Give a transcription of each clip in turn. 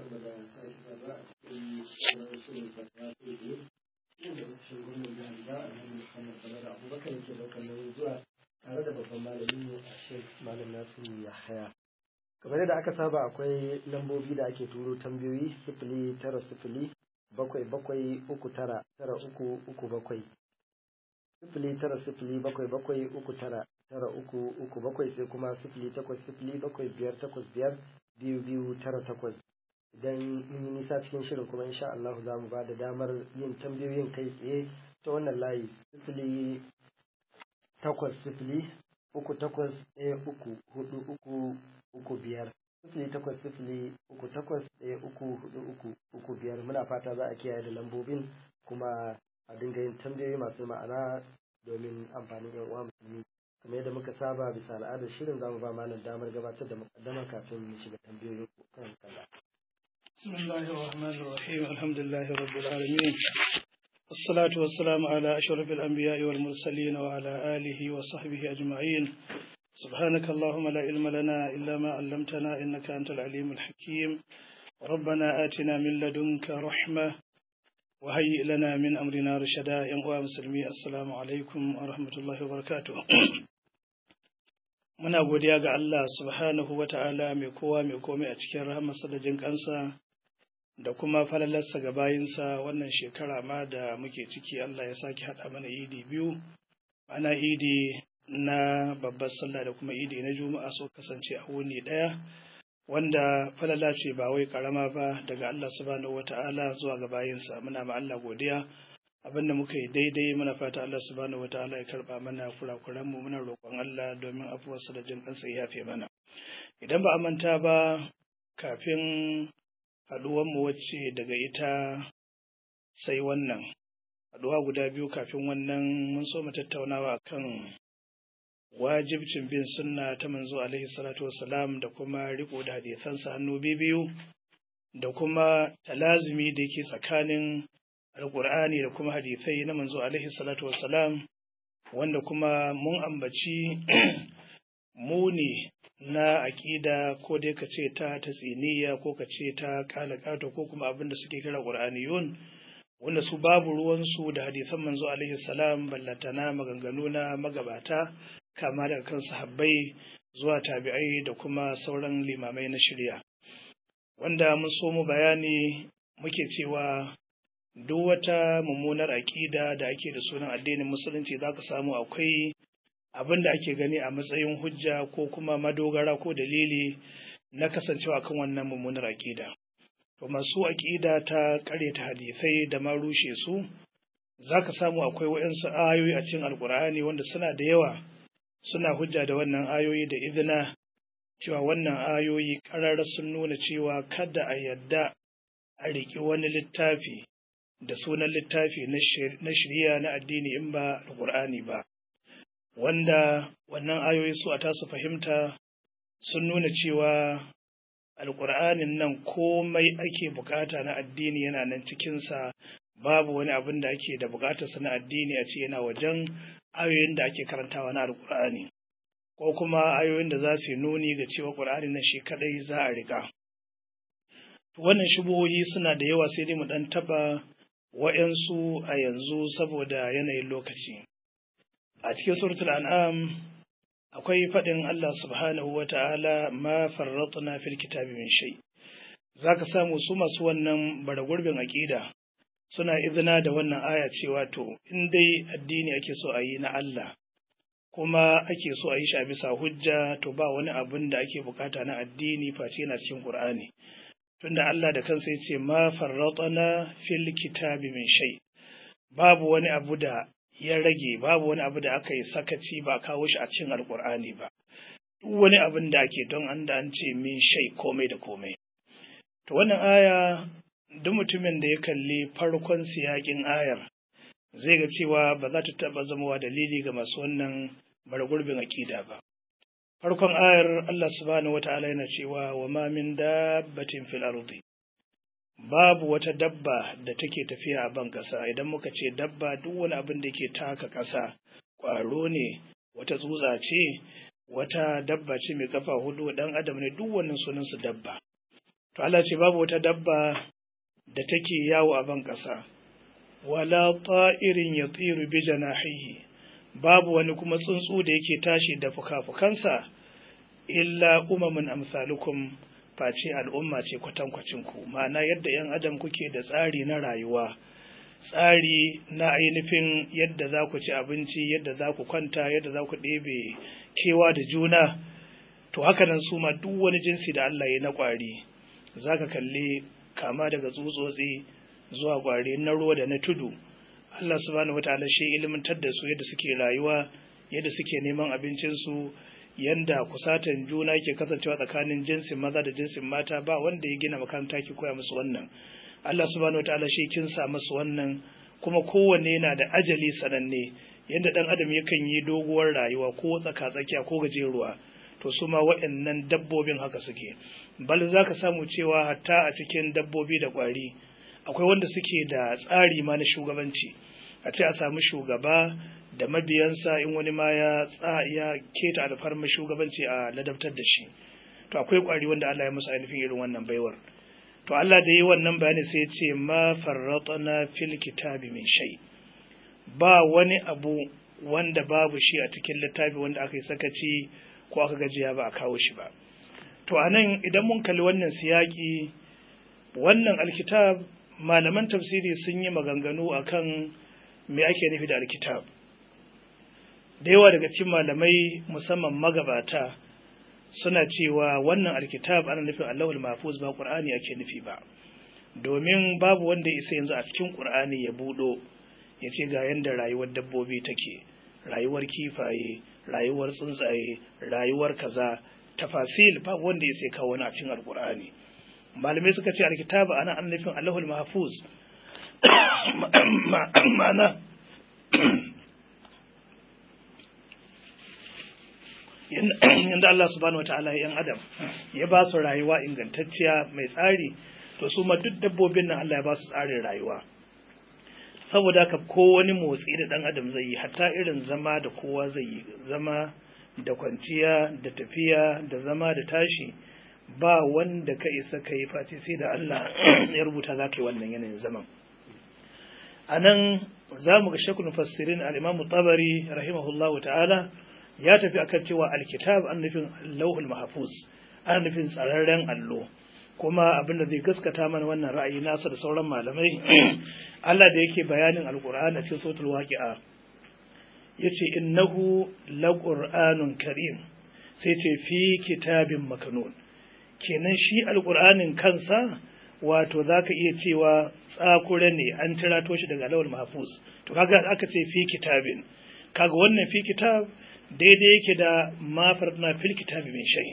mu da sake saduwa a cikin shirin fatawa ko biyu inda ofishin gwamnan jihar da Alhaji Muhammad Sanar Abubakar yake daukar nauyin zuwa tare da babban malamin mu a Sheikh Malam Nasiru Yahaya. Kamar yadda aka saba akwai lambobi da ake turo tambayoyi 090 773 9337 09077399337 sai kuma 08075852298. Idan mun yi nisa cikin shirin kuma insha Allah za mu ba da damar yin tambayoyin kai tsaye ta wannan layi 08038134335 08038134335. Muna fata za a kiyaye da lambobin kuma a dinga yin tambayoyi masu ma'ana domin amfanin yan uwa musulmi. Kamar yadda muka saba bisa al'adar shirin zamu ba malam damar gabatar da mukaddama kafin mu shiga tambayoyin kan kaza. Bismillahir Rahmanir Rahim. Alhamdulillahi Rabbil Alamin. Wassalatu wassalamu ala ashrafil anbiya'i wal mursalin wa ala alihi wa sahbihi ajma'in. سبحانك اللهم لا علم لنا إلا ما علمتنا إنك أنت العليم الحكيم. ربنا آتنا من لدنك رحمة وهيئ لنا من أمرنا رشدا. يا مسلمي السلام عليكم ورحمة الله وبركاته. muna godiya ga Allah subhanahu wa ta'ala mai kowa mai komai a cikin rahamarsa da jin kansa da kuma falalarsa ga bayinsa. Wannan shekara ma da muke ciki Allah ya sake haɗa mana idi biyu, ana idi na babbar sallah da kuma idi na juma'a so kasance a wuni ɗaya, wanda falala ce ba wai karama ba daga Allah subhanahu wa ta'ala zuwa ga bayinsa. Muna ma Allah godiya abinda muka yi daidai, muna fata Allah subhanahu wataala ya karba mana kurakuran mu, muna roƙon Allah domin afuwarsa da jin kansa ya yafe mana. Idan ba a manta ba, kafin haduwar mu wacce daga ita sai wannan haduwa guda biyu kafin wannan, mun so mu tattaunawa akan wajibcin bin sunna ta manzo alaihi salatu wassalam da kuma riko da hadisansa hannu biyu da kuma talazumi da yake tsakanin alƙur'ani da kuma hadisai na manzo alaihi salatu wassalam, wanda kuma mun ambaci muni na aƙida ko dai ka ce ta tsiniya ko ka ce ta kalakato ko kuma abin da suke kira ƙur'aniyun, wanda su babu ruwansu da hadisan manzo alaihi salam, ballatana maganganu na magabata kama daga kan sahabbai zuwa tabi'ai da kuma sauran limamai na shari'a, wanda mun so mu bayani muke cewa duk wata mummunar aƙida da ake da sunan addinin musulunci za ka samu akwai abin da ake gani a matsayin hujja ko kuma madogara ko dalili na kasancewa kan wannan mummunar aƙida. To masu aƙida ta ƙaryata hadisai da ma rushe su, za ka samu akwai waɗansu ayoyi a cikin alƙur'ani wanda suna da yawa, suna hujja da wannan ayoyi da izina cewa wannan ayoyi ƙararra sun nuna cewa kada a yadda a riƙi wani littafi da sunan littafi na shari'a na addini in ba alƙur'ani ba, wanda wannan ayoyi su a tasu fahimta sun nuna cewa alƙur'anin nan komai ake bukata na addini yana nan cikinsa, babu wani abin da ake da bukatarsa na addini a ce yana wajen ayoyin da ake karantawa na alƙur'ani, ko kuma ayoyin da za su yi nuni ga cewa ƙur'ani na shi kaɗai za a riƙa. Wannan shubuhohi suna da yawa, sai dai mu ɗan taɓa wa'yansu a yanzu saboda yanayin lokaci. A cikin suratul an'am akwai faɗin Allah subhanahu wa ta'ala ma farratna fil kitabi min shay. Zaka samu su masu wannan baragurbin aƙida suna izina da wannan aya cewa to in dai addini ake so a yi na Allah kuma ake so a yi shi a bisa hujja, to ba wani abin da ake bukata na addini face yana cikin Qur'ani. Tunda Allah da kansa yace ma farratna fil kitabi min shay, babu wani abu da ya rage, babu wani abu da aka yi sakaci ba kawo shi a cikin alkur'ani ba. Duk wani abin da ake don an ce min shay, komai da komai. To wannan aya duk mutumin da ya kalli farkon siyakin ayar zai ga cewa ba za ta taɓa zamowa dalili ga masu wannan bargurbin aƙida ba. Farkon ayar Allah subhanahu wata'ala yana cewa wa ma min dabbatin fil ardi, babu wata dabba da take tafiya a ban ƙasa. Idan muka ce dabba, duk wani abin da ke taka ƙasa, ƙwaro ne, wata tsutsa ce, wata dabba ce mai kafa hudu, ɗan adam ne, duk wannan sunan su dabba. to Allah ce babu wata dabba da take yawo a ban ƙasa wala ta'irin yatiru bi janahihi, babu wani kuma tsuntsu da yake tashi da fuka-fukansa illa umamun amsalukum, face al'umma ce kwatankwacin ku. Ma'ana yadda 'yan adam kuke da tsari na rayuwa, tsari na ainihin yadda za ku ci abinci, yadda za ku kwanta, yadda za ku ɗebe kewa da juna, to haka nan su ma duk wani jinsi da Allah ya na ƙwari za ka kalli kama daga tsutsotsi zuwa ƙwari na ruwa da na tudu. Allah subhanahu wataala shi ilimantar da su yadda suke rayuwa, yadda suke neman abincinsu, yanda kusatan juna ke kasancewa tsakanin jinsin maza da jinsin mata, ba wanda ya gina makaranta ke koya musu wannan. Allah subhanahu wataala shi kinsa musu wannan, kuma kowanne yana da ajali sananne, yadda dan adam yakan yi doguwar rayuwa ko tsaka-tsakiya ko gajeruwa, to su ma waɗannan dabbobin haka suke. Bal za ka samu cewa hatta a cikin dabbobi da ƙwari akwai wanda suke da tsari ma na shugabanci, a ce a samu shugaba da mabiyansa, in wani ma ya keta alfarma shugabanci a ladabtar da shi. To akwai ƙwari wanda Allah ya musu ainihin irin wannan baiwar. To Allah da yi wannan bayani sai ya ce ma farratna fil kitabi min shay, ba wani abu wanda babu shi a cikin littafi wanda aka yi sakaci ko aka gajiya ba a kawo shi ba. To anan idan mun kalli wannan siyaki, wannan alkitab, malaman tafsiri sun yi maganganu akan me ake nufi da alkitab. Da yawa daga cikin malamai musamman magabata suna cewa wannan alkitab ana nufin Allahul Mahfuz, ba Qur'ani ake nufi ba, domin babu wanda isa yanzu a cikin Qur'ani ya budo ya ce ga yanda rayuwar dabbobi take, rayuwar kifaye, rayuwar tsuntsaye, rayuwar kaza, tafasil, babu wanda ya sai kawo wani a cikin alkur'ani. Malamai suka ce alkitaba ana an nufin Allahul Mahfuz ma'ana yanda Allah subhanahu wataala yan adam ya ba su rayuwa ingantacciya mai tsari, to su ma duk dabbobin nan Allah ya ba su tsarin rayuwa. Saboda haka ko wani motsi da dan adam zai yi, hatta irin zama da kowa zai yi, zama da kwanciya da tafiya da zama da tashi, ba wanda ka isa ka yi face sai da Allah ya rubuta za ka yi wannan yanayin zaman. A nan za mu ga shekul mufassirin al-Imam Tabari rahimahullahu ta'ala ya tafi akan cewa alkitab an nufin lauhul mahfuz, an nufin tsararren allo. Kuma abin da zai gaskata mana wannan ra'ayi nasa da sauran malamai, Allah da yake bayanin alqur'ani a cikin suratul waqi'a yace innahu laqur'anun karim, sai ce fi kitabin makanun. Kenan shi alqur'anin kansa wato zaka iya cewa tsakure ne, an tirato shi daga lawal mahfuz. To kaga aka ce fi kitabin, kaga wannan fi kitab daidai yake da ma farna fil kitabi min shay.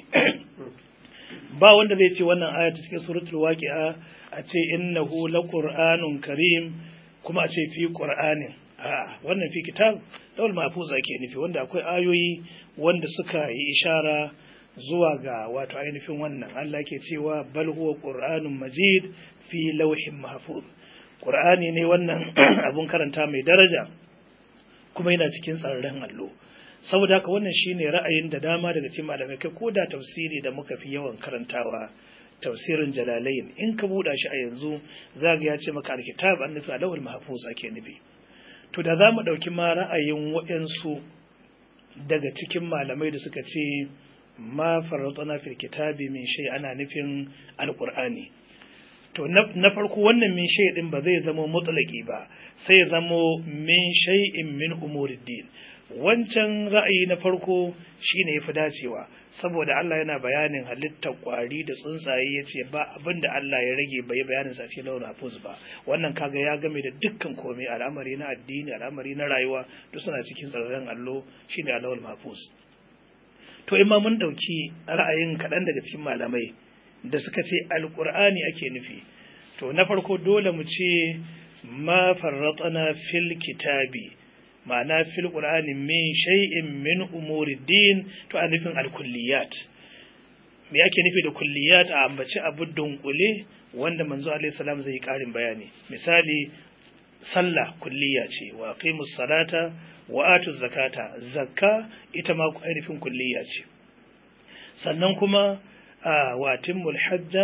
Ba wanda zai ce wannan aya ta cikin suratul waqi'a a ce innahu laqur'anun karim kuma a ce fi qur'anin. Wannan fi kitab lawal mahfuz ake nufi, wanda akwai ayoyi wanda suka yi ishara zuwa ga wato ainihin wannan. Allah ke cewa bal huwa qur'anun majid fi lawhin mahfuz. Qur'ani ne wannan abun karanta mai daraja kuma yana cikin tsararren allo. Saboda haka wannan shine ra'ayin da dama daga cikin malamai, kai ko da tafsiri da muka fi yawan karantawa, tafsirin Jalalain, in ka buɗa shi a yanzu zaga ya ce maka alkitab an nufi alawul mahfuz ake nufi. To da za mu ɗauki ma ra'ayin waɗansu daga cikin malamai da suka ce ma farratna fil kitabi min shay ana nufin alqur'ani, to na farko wannan min shay din ba zai zama mutlaqi ba, sai zamo min shay'in min umuriddin. Wancan ra'ayi na farko shine yafi dacewa, saboda Allah yana bayanin halittar kwari da tsuntsaye yace ba abin da Allah ya rage bai bayanin sa fi lawul mahfuz ba. Wannan kaga ya game da dukkan komai, al'amari na addini, al'amari na rayuwa, duk suna cikin tsararren allo shine lawul mahfuz. To in ma mun dauki ra'ayin kaɗan daga cikin malamai da suka ce alqur'ani ake nufi, to na farko dole mu ce ma farratna fil kitabi, ma'ana fil qur'ani min shay'in min umuri din, to a nufin al-kulliyat. Me yake nufi da kulliyat? A ambaci abu dunkule wanda manzo alaihi salam zai karin bayani. Misali sallah kulliya ce, wa aqimus salata wa atuz zakata, zakka ita ma ainihin kulliya ce. Sannan kuma wa timmul hajja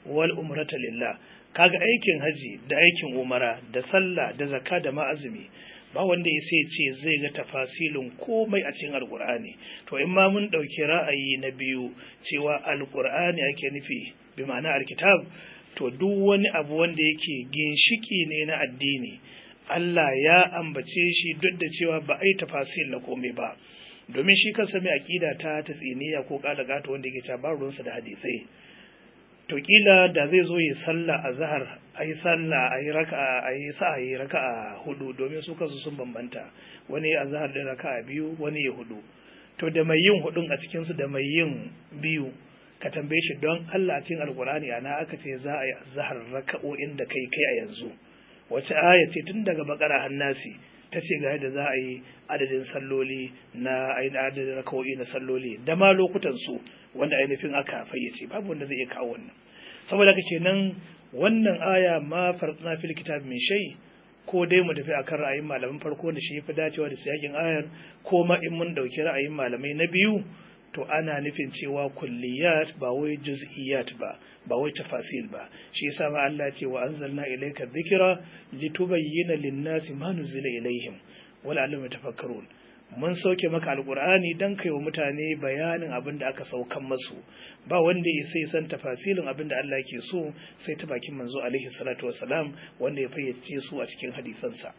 wal umrata lillah. Kaga aikin haji da aikin umara da sallah da zakka da ma azumi ba wanda ya sai ce zai ga tafasilin komai a cikin alkur'ani. To in ma mun ɗauki ra'ayi na biyu cewa alkur'ani ake nufi bi ma'ana alkitab, to duk wani abu wanda yake ginshiki ne na addini Allah ya ambace shi duk da cewa ba a yi tafasil na komai ba, domin shi kansa mai aƙida ta tsiniya ko ƙalagata wanda yake ta ba ruwansa da hadisai. To kila da zai zo yi sallah a zahar a yi sallah a yi raka'a hudu, domin su kansu sun bambanta, wani a zahar da raka'a biyu wani ya hudu. To da mai yin hudun a cikinsu da mai yin biyu ka tambaye shi don Allah a cikin alkurani ana aka ce za a yi zahar raka'o'in da kai a yanzu, wace aya ce tun daga bakara hannasi ta ce ga yadda za a yi adadin salloli na adadin raka'o'i na salloli da ma lokutan su wanda ainihin aka fayyace, babu wanda zai iya kawo wannan. Saboda haka kenan wannan aya ma farqna fil kitab min shay, ko dai mu tafi akan ra'ayin malaman farko da shi yafi dacewa da siyakin ayar, ko ma in mun dauki ra'ayin malamai na biyu to ana nufin cewa kulliyat ba wai juz'iyat ba wai tafasil ba. Shi yasa ma Allah ce wa anzalna ilayka dhikra litubayyana lin-nasi ma nuzila ilayhim wa la'allahum yatafakkarun. Mun sauke maka alqur'ani dan kai wa mutane bayanin abin da aka saukan masu, ba wanda ya sai san tafasilin abin da Allah yake so sai ta bakin manzo alaihi salatu wassalam wanda ya fayyace su a cikin hadisansa.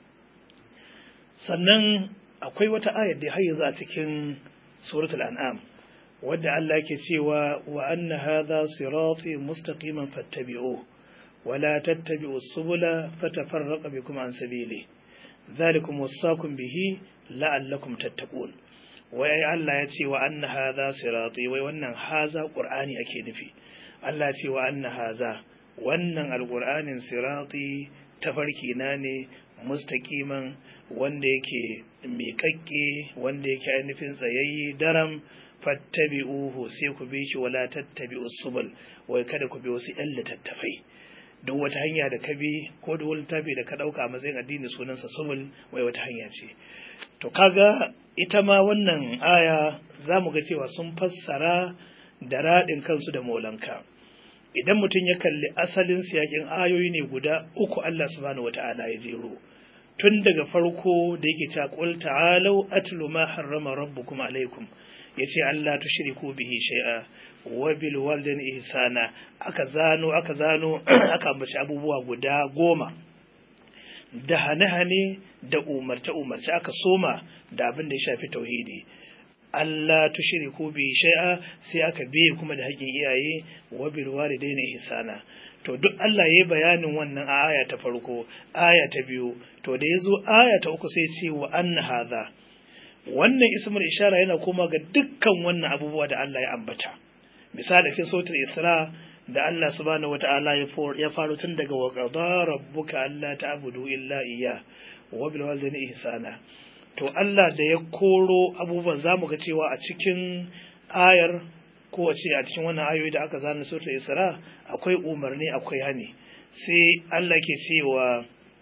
Sannan akwai wata ayar da har yanzu a cikin suratul an'am wadda Allah yake cewa wa anna hadha sirati mustaqiman fattabi'uhu wa la tattabi'us subula fatafarraqa bikum an sabili dhalikum wasaqum bihi la'allakum tattaqun. Wai Allah ya ce wa anna hadha sirati, wai wannan haza qur'ani ake nufi. Allah ya ce wa anna haza, wannan alqur'anin sirati tafarki na ne mustaqiman wanda yake miƙaƙƙe wanda yake ainihin tsayayye daram, fattabi'uhu sai ku bi shi wala tattabi'us subul, wai kada ku bi wasu ƴan littattafai. Duk wata hanya da ka bi ko da wani littafi da ka ɗauka a matsayin addini sunansa subul, wai wata hanya ce. To kaga ita ma wannan aya za mu ga cewa sun fassara da raɗin kansu da molanka. Idan mutum ya kalli asalin siyakin ayoyi ne guda uku Allah subhanahu wata'ala ya jero. Tun daga farko da yake cewa qul ta'alu atlu ma harrama rabbukum alaikum, yace Allah tushriku bihi shay'a wa bil walidayni ihsana, aka zano aka ambaci abubuwa guda 10 da hane-hane da umarce aka soma da abin da ya shafi tauhidi. Allah tushriku bi shay'a sai aka biye kuma da haƙin iyaye wa bil walidaini ihsana. To duk Allah yayi bayanin wannan a aya ta farko, aya ta biyu, to da yazo aya ta uku sai ce wa anna hadha. Wannan ismul ishara yana koma ga dukkan wannan abubuwa da Allah ya ambata. Misali cikin suratul Isra da Allah subhanahu wata'ala ya faro tun daga wa qada rabbuka alla ta'budu illa iyyah wa bil walidayni ihsana. To Allah da ya koro abubuwan zamu ga cewa a cikin ayar ko a cikin wannan ayoyi da aka zana suratul Isra akwai umarni akwai hani. Sai Allah ke cewa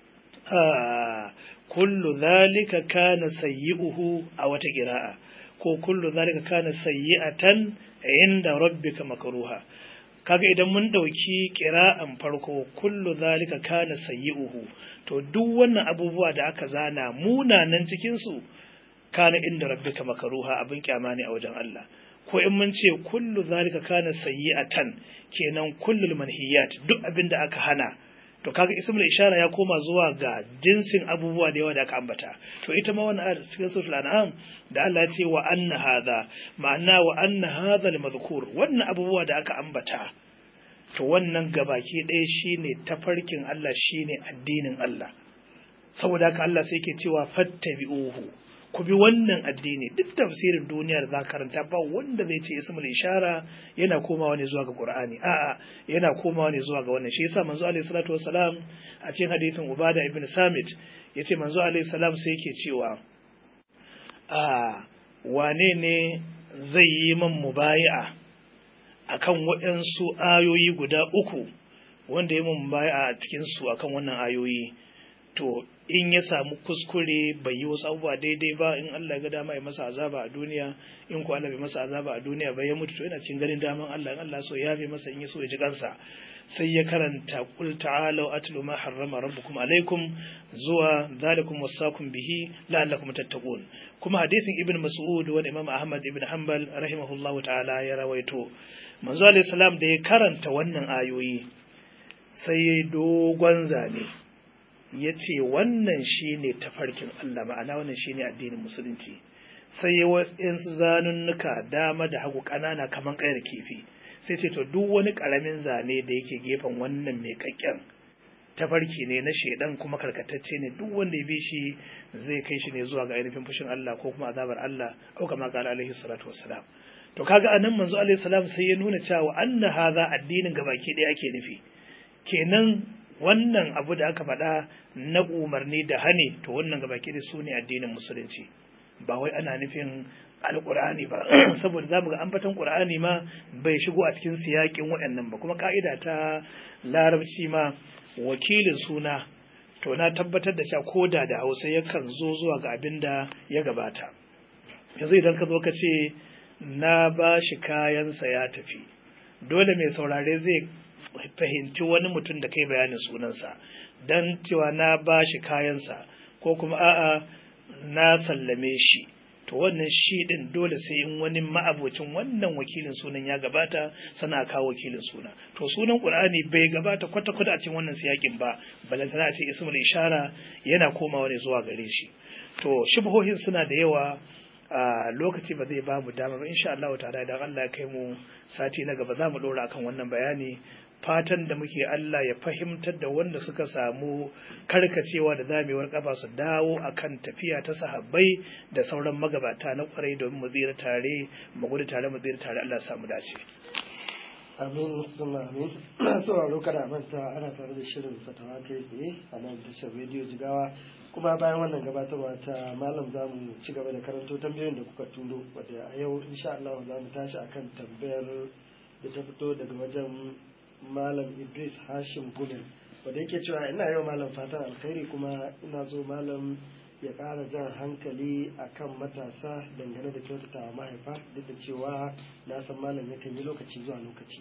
kullu dhalika kana sayyi'uhu a wata qira'a, ko kullu dhalika kana sayyi'atan inda rabbika makruha. Kaga idan mun dauki qira'an farko kullu dhalika kana sayyi'uhu, to duk wannan abubuwa da aka zana munanan cikin su kana inda rabbika makruha, abin kyama ne a wajen Allah. Ko in mun ce kullu dhalika kana sayyi'atan, kenan kullul manhiyat, duk abin da aka hana, to kaga ismul ishara ya koma zuwa ga jinsin abubuwa da yawa da aka ambata. To ita ma wannan ayat cikin suratul an'am da Allah ya ce wa anna hadha, ma'ana wa anna hadha al-madhkur, wannan abubuwa da aka ambata, to wannan gabaki ɗaya shine tafarkin Allah, shine addinin Allah. Saboda haka Allah sai yake cewa fattabi'uhu, ku bi wannan addini. Duk tafsirin duniya da za karanta ba wanda zai ce ismul ishara yana komawa ne zuwa ga Qur'ani, a'a yana komawa ne zuwa ga wannan. Shi yasa manzo alaihi salatu wassalam a cikin hadisin Ubada ibn Samit yace manzo alaihi salam sai yake cewa wane ne zai yi man mubayi'a akan waɗansu ayoyi guda 3 wanda ya mun mubayi'a a cikin su akan wannan ayoyi, to in ya samu kuskure bai yi wasu abubuwa daidai ba, in Allah ga dama ya masa azaba a duniya, in ko Allah bai masa azaba a duniya ba ya mutu, to yana cikin ganin daman Allah, in Allah so ya fi masa, in ya so ya ji kansa. sai ya karanta qul ta'alu atlu ma harrama rabbukum alaikum zuwa zalikum wasaqum bihi la'allakum tattaqun. Kuma hadisin ibn mas'ud wa imam ahmad ibn hanbal rahimahullahu ta'ala ya rawaito manzo alayhi salam da ya karanta wannan ayoyi sai yayi dogon zane yace wannan shine tafarkin Allah, ma'ana wannan shine addinin musulunci. Sai ya wasu zanunnuka dama da hagu kanana kaman kayar kifi, sai ce to duk wani karamin zane da yake gefen wannan mai kakken tafarki ne na shedan kuma karkatacce ne, duk wanda ya bi shi zai kai shi ne zuwa ga ainihin fushin Allah ko kuma azabar Allah, au kama qala alaihi salatu wassalam. To kaga anan manzo alaihi salam sai ya nuna cewa anna hadha addinin gabaki ɗaya ake nufi. Kenan wannan abu da aka faɗa na umarni da hani, to wannan gabaki ɗaya sune addinin musulunci, ba wai ana nufin alƙur'ani ba saboda zamu ga ambaton ƙur'ani ma bai shigo a cikin siyakin waɗannan ba. Kuma ka'ida ta larabci ma wakilin suna to na tabbatar da cewa koda da Hausa yakan zo zuwa ga abin da ya gabata. Yanzu idan ka zo ka ce na ba shi kayansa ya tafi, dole mai saurare zai fahimci wani mutum da kai bayanin sunansa dan cewa na ba shi kayansa ko kuma a'a na sallame shi. To wannan shi din dole sai in wani ma'abocin wannan wakilin sunan ya gabata sana kawo wakilin suna. To sunan Qur'ani bai gabata kwata-kwata a cikin wannan siyakin ba, balantana a ce ismul ishara yana komawa ne zuwa gare shi. To shubhohin suna da yawa, a lokaci ba zai ba mu dama ba. Insha Allah ta'ala idan Allah ya kai mu sati na gaba za mu dora akan wannan bayani. Fatan da muke Allah ya fahimtar da wanda suka samu karkacewa da zamewar kafa su dawo akan tafiya ta sahabbai da sauran magabata na kwarai domin mu tsira tare, mu gudu tare, mu tsira tare. Allah ya samu dace. Amin, summa amin. Sauraro kada manta ana tare da shirin fatawa kai tsaye a nan tashar rediyo Jigawa. Kuma bayan wannan gabatarwa ta malam za mu ci gaba da karanto tambayoyin da kuka turo, wadda a yau insha Allah za mu tashi akan tambayar da ta fito daga wajen Malam Idris Hashim Gulin, wanda yake cewa ina yau malam fatan alkhairi, kuma ina so malam ya ƙara jan hankali akan matasa dangane da kyautatawa mahaifa, duk da cewa na san malam yakan yi lokaci zuwa lokaci.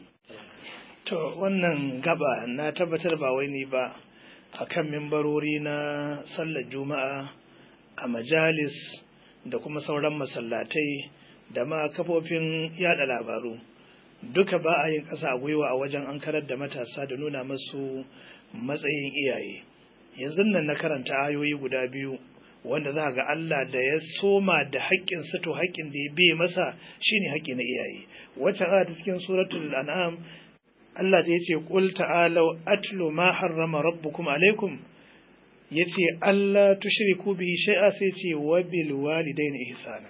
To wannan gaba na tabbatar ba wai ni ba, akan mimbarori na sallar juma'a a majalis da kuma sauran masallatai da ma kafofin yada labaru, duka ba a yin ƙasa a gwiwa a wajen an karar da matasa da nuna masu matsayin iyaye. Yanzu nan na karanta ayoyi guda biyu wanda za ga Allah da ya soma da haƙƙin sa, to haƙƙin da ya biye masa shine haƙƙi na iyaye. Wacce aya ta cikin suratul an'am Allah da yace qul ta'alu atlu ma harrama rabbukum alaikum, yace Allah tushriku bihi shay'a, sai ce wa bil walidaini ihsana.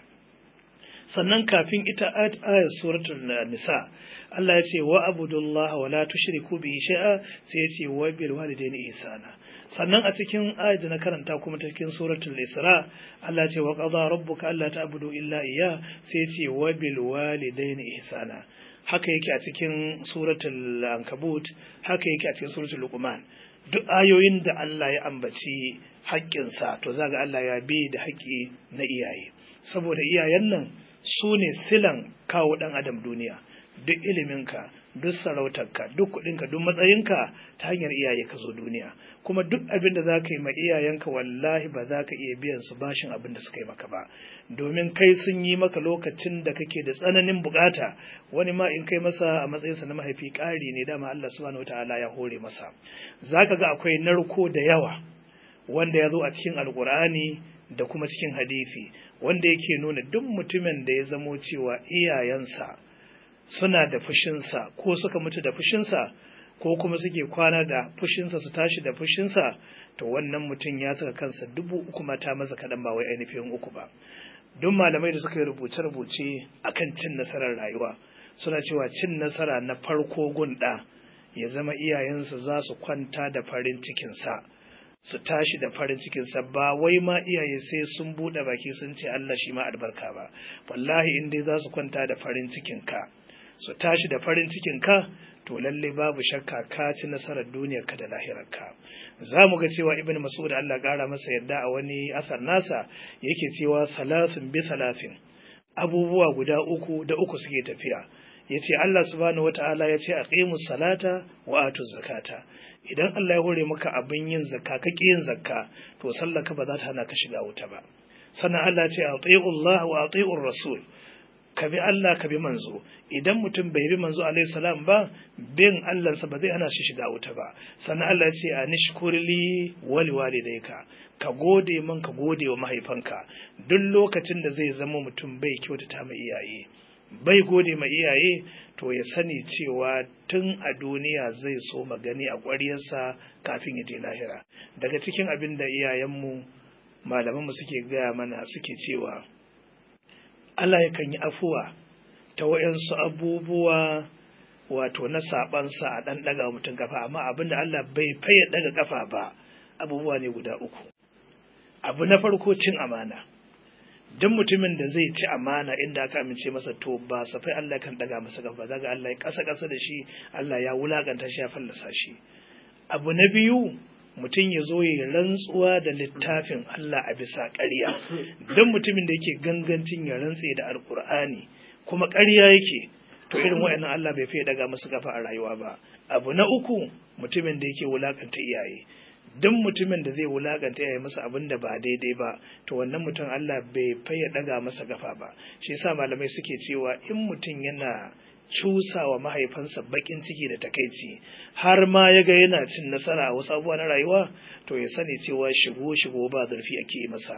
Sannan kafin ita ayat suratul nisa Allah ya ce wa abudullaha wa la tushriku bihi shay'a, sai ya ce wa bil walidaini ihsana. Sannan a cikin ayat da na karanta kuma ta cikin suratul isra Allah ya ce wa qada rabbuka alla ta'budu illa iyyah, sai ya ce wa bil walidaini ihsana. Haka yake a cikin suratul ankabut, haka yake a cikin suratul luqman. Duk ayoyin da Allah ya ambaci haƙƙinsa to zaga Allah ya bi da haƙƙi na iyaye, saboda iyayen nan su ne silan kawo ɗan adam duniya. Duk iliminka, duk sarautarka, duk kuɗinka, duk matsayinka, ta hanyar iyaye ka zo duniya. Kuma duk abin da za ka yi ma iyayenka wallahi ba za ka iya biyan su bashin abin da suka yi maka ba, domin kai sun yi maka lokacin da kake da tsananin bukata. Wani ma in kai masa a matsayinsa na mahaifi ƙari ne, dama Allah subhanahu wataala ya hore masa. Za ka ga akwai narko da yawa wanda ya zo a cikin alkur'ani da kuma cikin hadisi, wanda yake nuna duk mutumin da ya zamo cewa iyayensa suna da fushinsa ko suka mutu da fushinsa ko kuma suke kwana da fushinsa su tashi da fushinsa, to wannan mutum ya saka kansa 3,000 mata masa kaɗan ba wai ainihin 3 ba. Duk malamai da suka yi rubuce-rubuce akan cin nasarar rayuwa suna cewa cin nasara na farko gunda ya zama iyayensa za su kwanta da farin cikinsa, su tashi da farin cikinsa, ba wai ma iyaye sai sun buɗe baki sun ce Allah shi ma albarka ba. Wallahi in dai za su kwanta da farin cikinka, su tashi da farin cikinka, to lalle babu shakka ka ci nasarar duniyarka da lahirarka. Za mu ga cewa Ibn Mas'ud Allah ƙara masa yadda a wani asar nasa yake cewa salasin bi salasin, abubuwa guda 3 da 3 suke tafiya. yace Allah subhanahu wataala yace aqimus salata wa atuz zakata. Idan Allah ya hore maka abin yin zakka kake yin zakka to sallaka ba za ta hana ka shiga wuta ba. Sannan Allah ce atiiullah wa atiiur rasul, ka bi Allah ka bi manzo. Idan mutum bai bi manzo alaihi salam ba, bin Allahnsa ba zai hana shi shiga wuta ba. Sannan Allah ce anishkurli wali walidayka, ka gode man ka gode wa mahaifanka. Duk lokacin da zai zama mutum bai kyautata ma iyaye, bai gode ma iyaye, to ya sani cewa tun a duniya zai so magani a ƙwaryarsa kafin ya je lahira. Daga cikin abin da iyayenmu malamanmu suke gaya mana suke cewa Allah yakan yi afuwa ta waɗansu abubuwa wato na saɓansa a ɗan ɗaga mutum kafa, amma abin da Allah bai faye ɗaga kafa ba abubuwa ne guda uku. Abu na farko cin amana. Duk mutumin da zai ci amana inda aka amince masa to ba safai Allah kan daga masa gaba, zaga Allah ya kasa da shi, Allah ya wulakanta shi, ya fallasa shi. Abu na biyu, mutum ya zo ya rantsuwa da littafin Allah a bisa ƙarya. Duk mutumin da yake gangancin ya rantse da Alƙur'ani kuma ƙarya yake, to irin wa'annan Allah bai fiye daga masa gaba a rayuwa ba. Abu na uku, mutumin da yake wulakanta iyaye. Duk mutumin da zai wulakanta ya yi masa abin da ba daidai ba, to wannan mutum Allah bai faye daga masa gafa ba. Shi yasa malamai suke cewa in mutum yana cusawa mahaifansa bakin ciki da takaici har ma ya ga yana cin nasara a wasu abubuwa na rayuwa, to ya sani cewa shigo ba zurfi ake yi masa.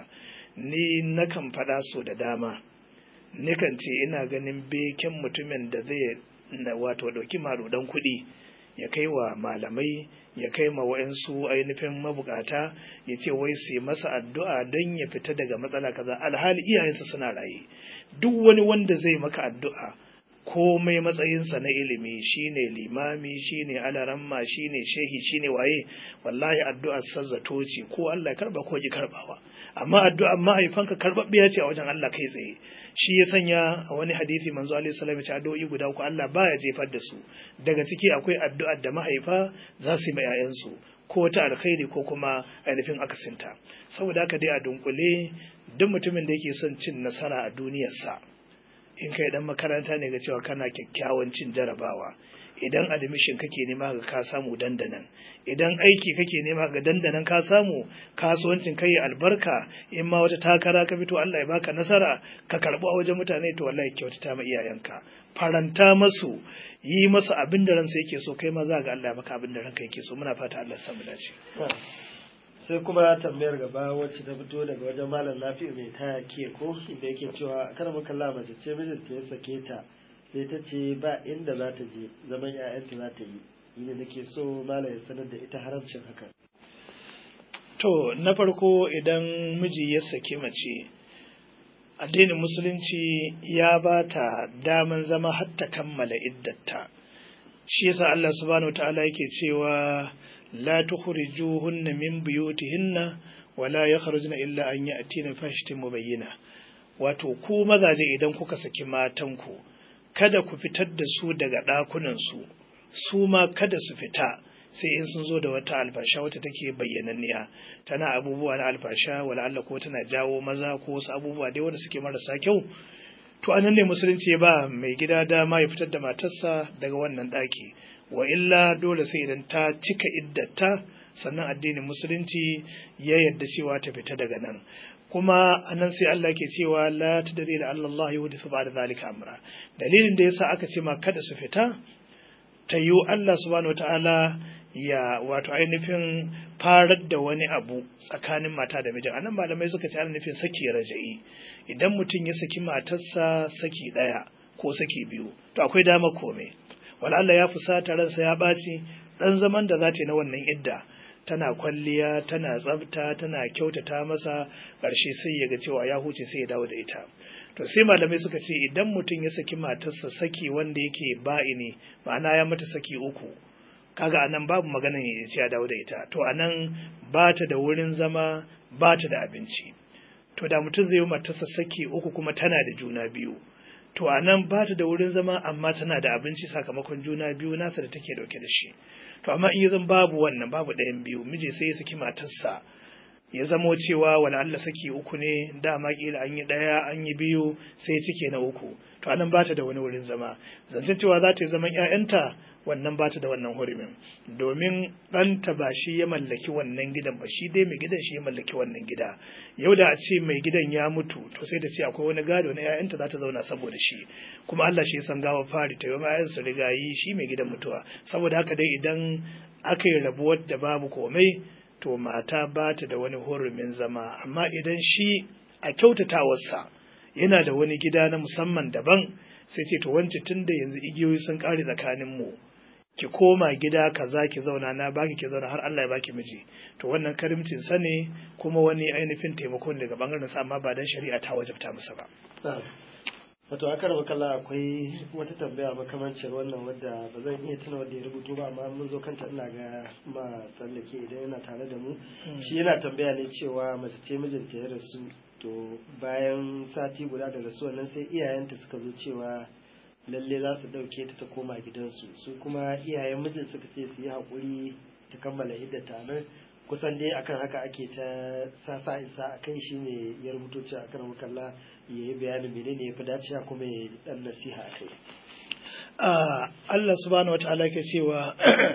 Ni nakan faɗa so da dama, nikan ce ina ganin beken mutumin da zai wato ɗauki marudan kuɗi ya kai wa malamai, ya kai ma wa'ansu ainihin mabukata, ya ce wai su yi masa addu'a don ya fita daga matsala kaza, alhali iyayensa suna raye. Duk wani wanda zai maka addu'a komai matsayinsa na ilimi, shine limami, shine alaramma, shine shehi, shine waye, wallahi addu'ar sazzato ce, ko Allah ya karba ko ki karbawa, amma addu'ar mahaifanka karbabbiya ce a wajen Allah kai tsaye. Shi ya sanya a wani hadisi manzo alaihi salam ya ce addu'o'i guda uku Allah baya jefar da su. Daga ciki akwai addu'ar da mahaifa za su yi ma 'ya'yansu, ko ta alkhairi ko kuma ainihin akasinta. Saboda haka dai a dunkule, duk mutumin da yake son cin nasara a duniyarsa, in kai dan makaranta ne ga cewa kana kyakkyawan cin jarabawa, idan admission kake nema ga ka samu dandanan, idan aiki kake nema ga dandanan ka samu, kasuwancin kai albarka, in ma wata takara ka fito Allah ya baka nasara ka karbu a wajen mutane, to wallahi kyautata ma iyayenka, faranta masu, yi masa abin da ransa yake so, kai ma za ga Allah ya baka abin da ranka yake so. Muna fata Allah ya samu dace. Sai kuma tambayar gaba wacce ta fito daga wajen malam Nafi'u mai taya ke ko inda yake cewa kar mu kalla mace ce mijinta ya sake ta, sai ta ce ba inda za ta je, zaman 'ya'yanta za ta yi, inda nake so malam ya sanar da ita haramcin haka. To na farko, idan miji ya sake mace, addinin musulunci ya ba ta daman zama har ta kammala iddata. Shi yasa Allah subhanahu wataala yake cewa la tukhrijuhunna min buyutihinna wa la yakhrujna illa an ya'tina fahishatin mubayyina. Wato ku mazaje idan kuka saki matanku, kada ku fitar da su daga ɗakunan su ma kada su fita sai in sun zo da wata alfasha wata take bayyananniya, tana abubuwa na alfasha, wala Allah ko tana jawo maza ko wasu abubuwa dai wanda suke marasa kyau. To anan ne musulunci ba mai gida dama ya fitar da matarsa daga wannan ɗaki, wa illa dole sai idan ta cika iddata sannan addinin musulunci ya yarda cewa ta fita daga nan. Kuma anan sai Allah ke cewa la tadri la Allah yuhdithu ba'da zalika amra. Dalilin da yasa aka ce ma kada su fita, ta yi Allah subhanahu wataala ya wato ainihin farar da wani abu tsakanin mata da mijin. Anan malamai suka ce ana nufin saki raja'i. Idan mutum ya saki matarsa saki ɗaya ko saki biyu, to akwai dama kome. Wala Allah ya fusata, ransa ya ɓaci, ɗan zaman da za ta yi na wannan idda, tana kwalliya, tana tsafta, tana kyautata masa, ƙarshe sai ya ga cewa ya huce sai ya dawo da ita. To sai malamai suka ce idan mutum ya saki matarsa saki wanda yake ba'ini, ma'ana ya mata saki uku, kaga anan babu maganan ya ce ya dawo da ita. To anan ba ta da wurin zama, ba ta da abinci. To da mutum zai yi matarsa saki uku kuma tana da juna biyu, to anan ba ta da wurin zama amma tana da abinci sakamakon juna biyu nasa da take dauke da shi. To amma in zan babu wannan, babu ɗayan biyu, miji sai ya saki matarsa ya zamo cewa wala Allah saki uku ne dama kila an yi ɗaya an yi biyu sai cike na uku to anan bata da wani wurin zama zancen cewa za ta yi zaman ƴaƴanta wannan bata da wannan hurumin domin ɗanta ba shi ya mallaki wannan gidan ba shi dai mai gidan shi ya mallaki wannan gida yau da a ce mai gidan ya mutu to sai ta ce akwai wani gado na ƴaƴanta za ta zauna saboda shi kuma Allah shi ya san gawa fari ta yi ƴaƴan su riga yi shi mai gidan mutuwa saboda haka dai idan aka yi rabuwar da babu komai to mata ba ta da wani hurumin zama amma idan shi a kyautatawarsa yana da wani gida na musamman daban sai ce to wance tun da yanzu igiyoyi sun kare tsakanin mu ki koma gida kaza ki zauna na baki ki zauna har Allah ya baki miji to wannan karimcin sa ne kuma wani ainihin taimako daga bangaren sa amma ba dan shari'a ta wajabta masa ba wato akar makalla akwai wata tambaya makamancin wannan wadda ba zan iya tuna wadda ya rubuto ba amma mun zo kanta ina ga ma tsallake idan yana tare da mu shi yana tambaya ne cewa mace ce mijinta ya rasu to bayan sati guda da rasuwa nan sai iyayenta suka zo cewa lalle za su ɗauke ta koma gidansu su kuma iyayen mijin suka ce su yi haƙuri ta kammala iddata nan kusan dai akan haka ake ta sa isa a kai shine ya rubuto cewa akan makalla ya yi bayanin menene ya fi dacewa kuma ya dan nasiha a kai. Allah subhanahu wa ta'ala ke cewa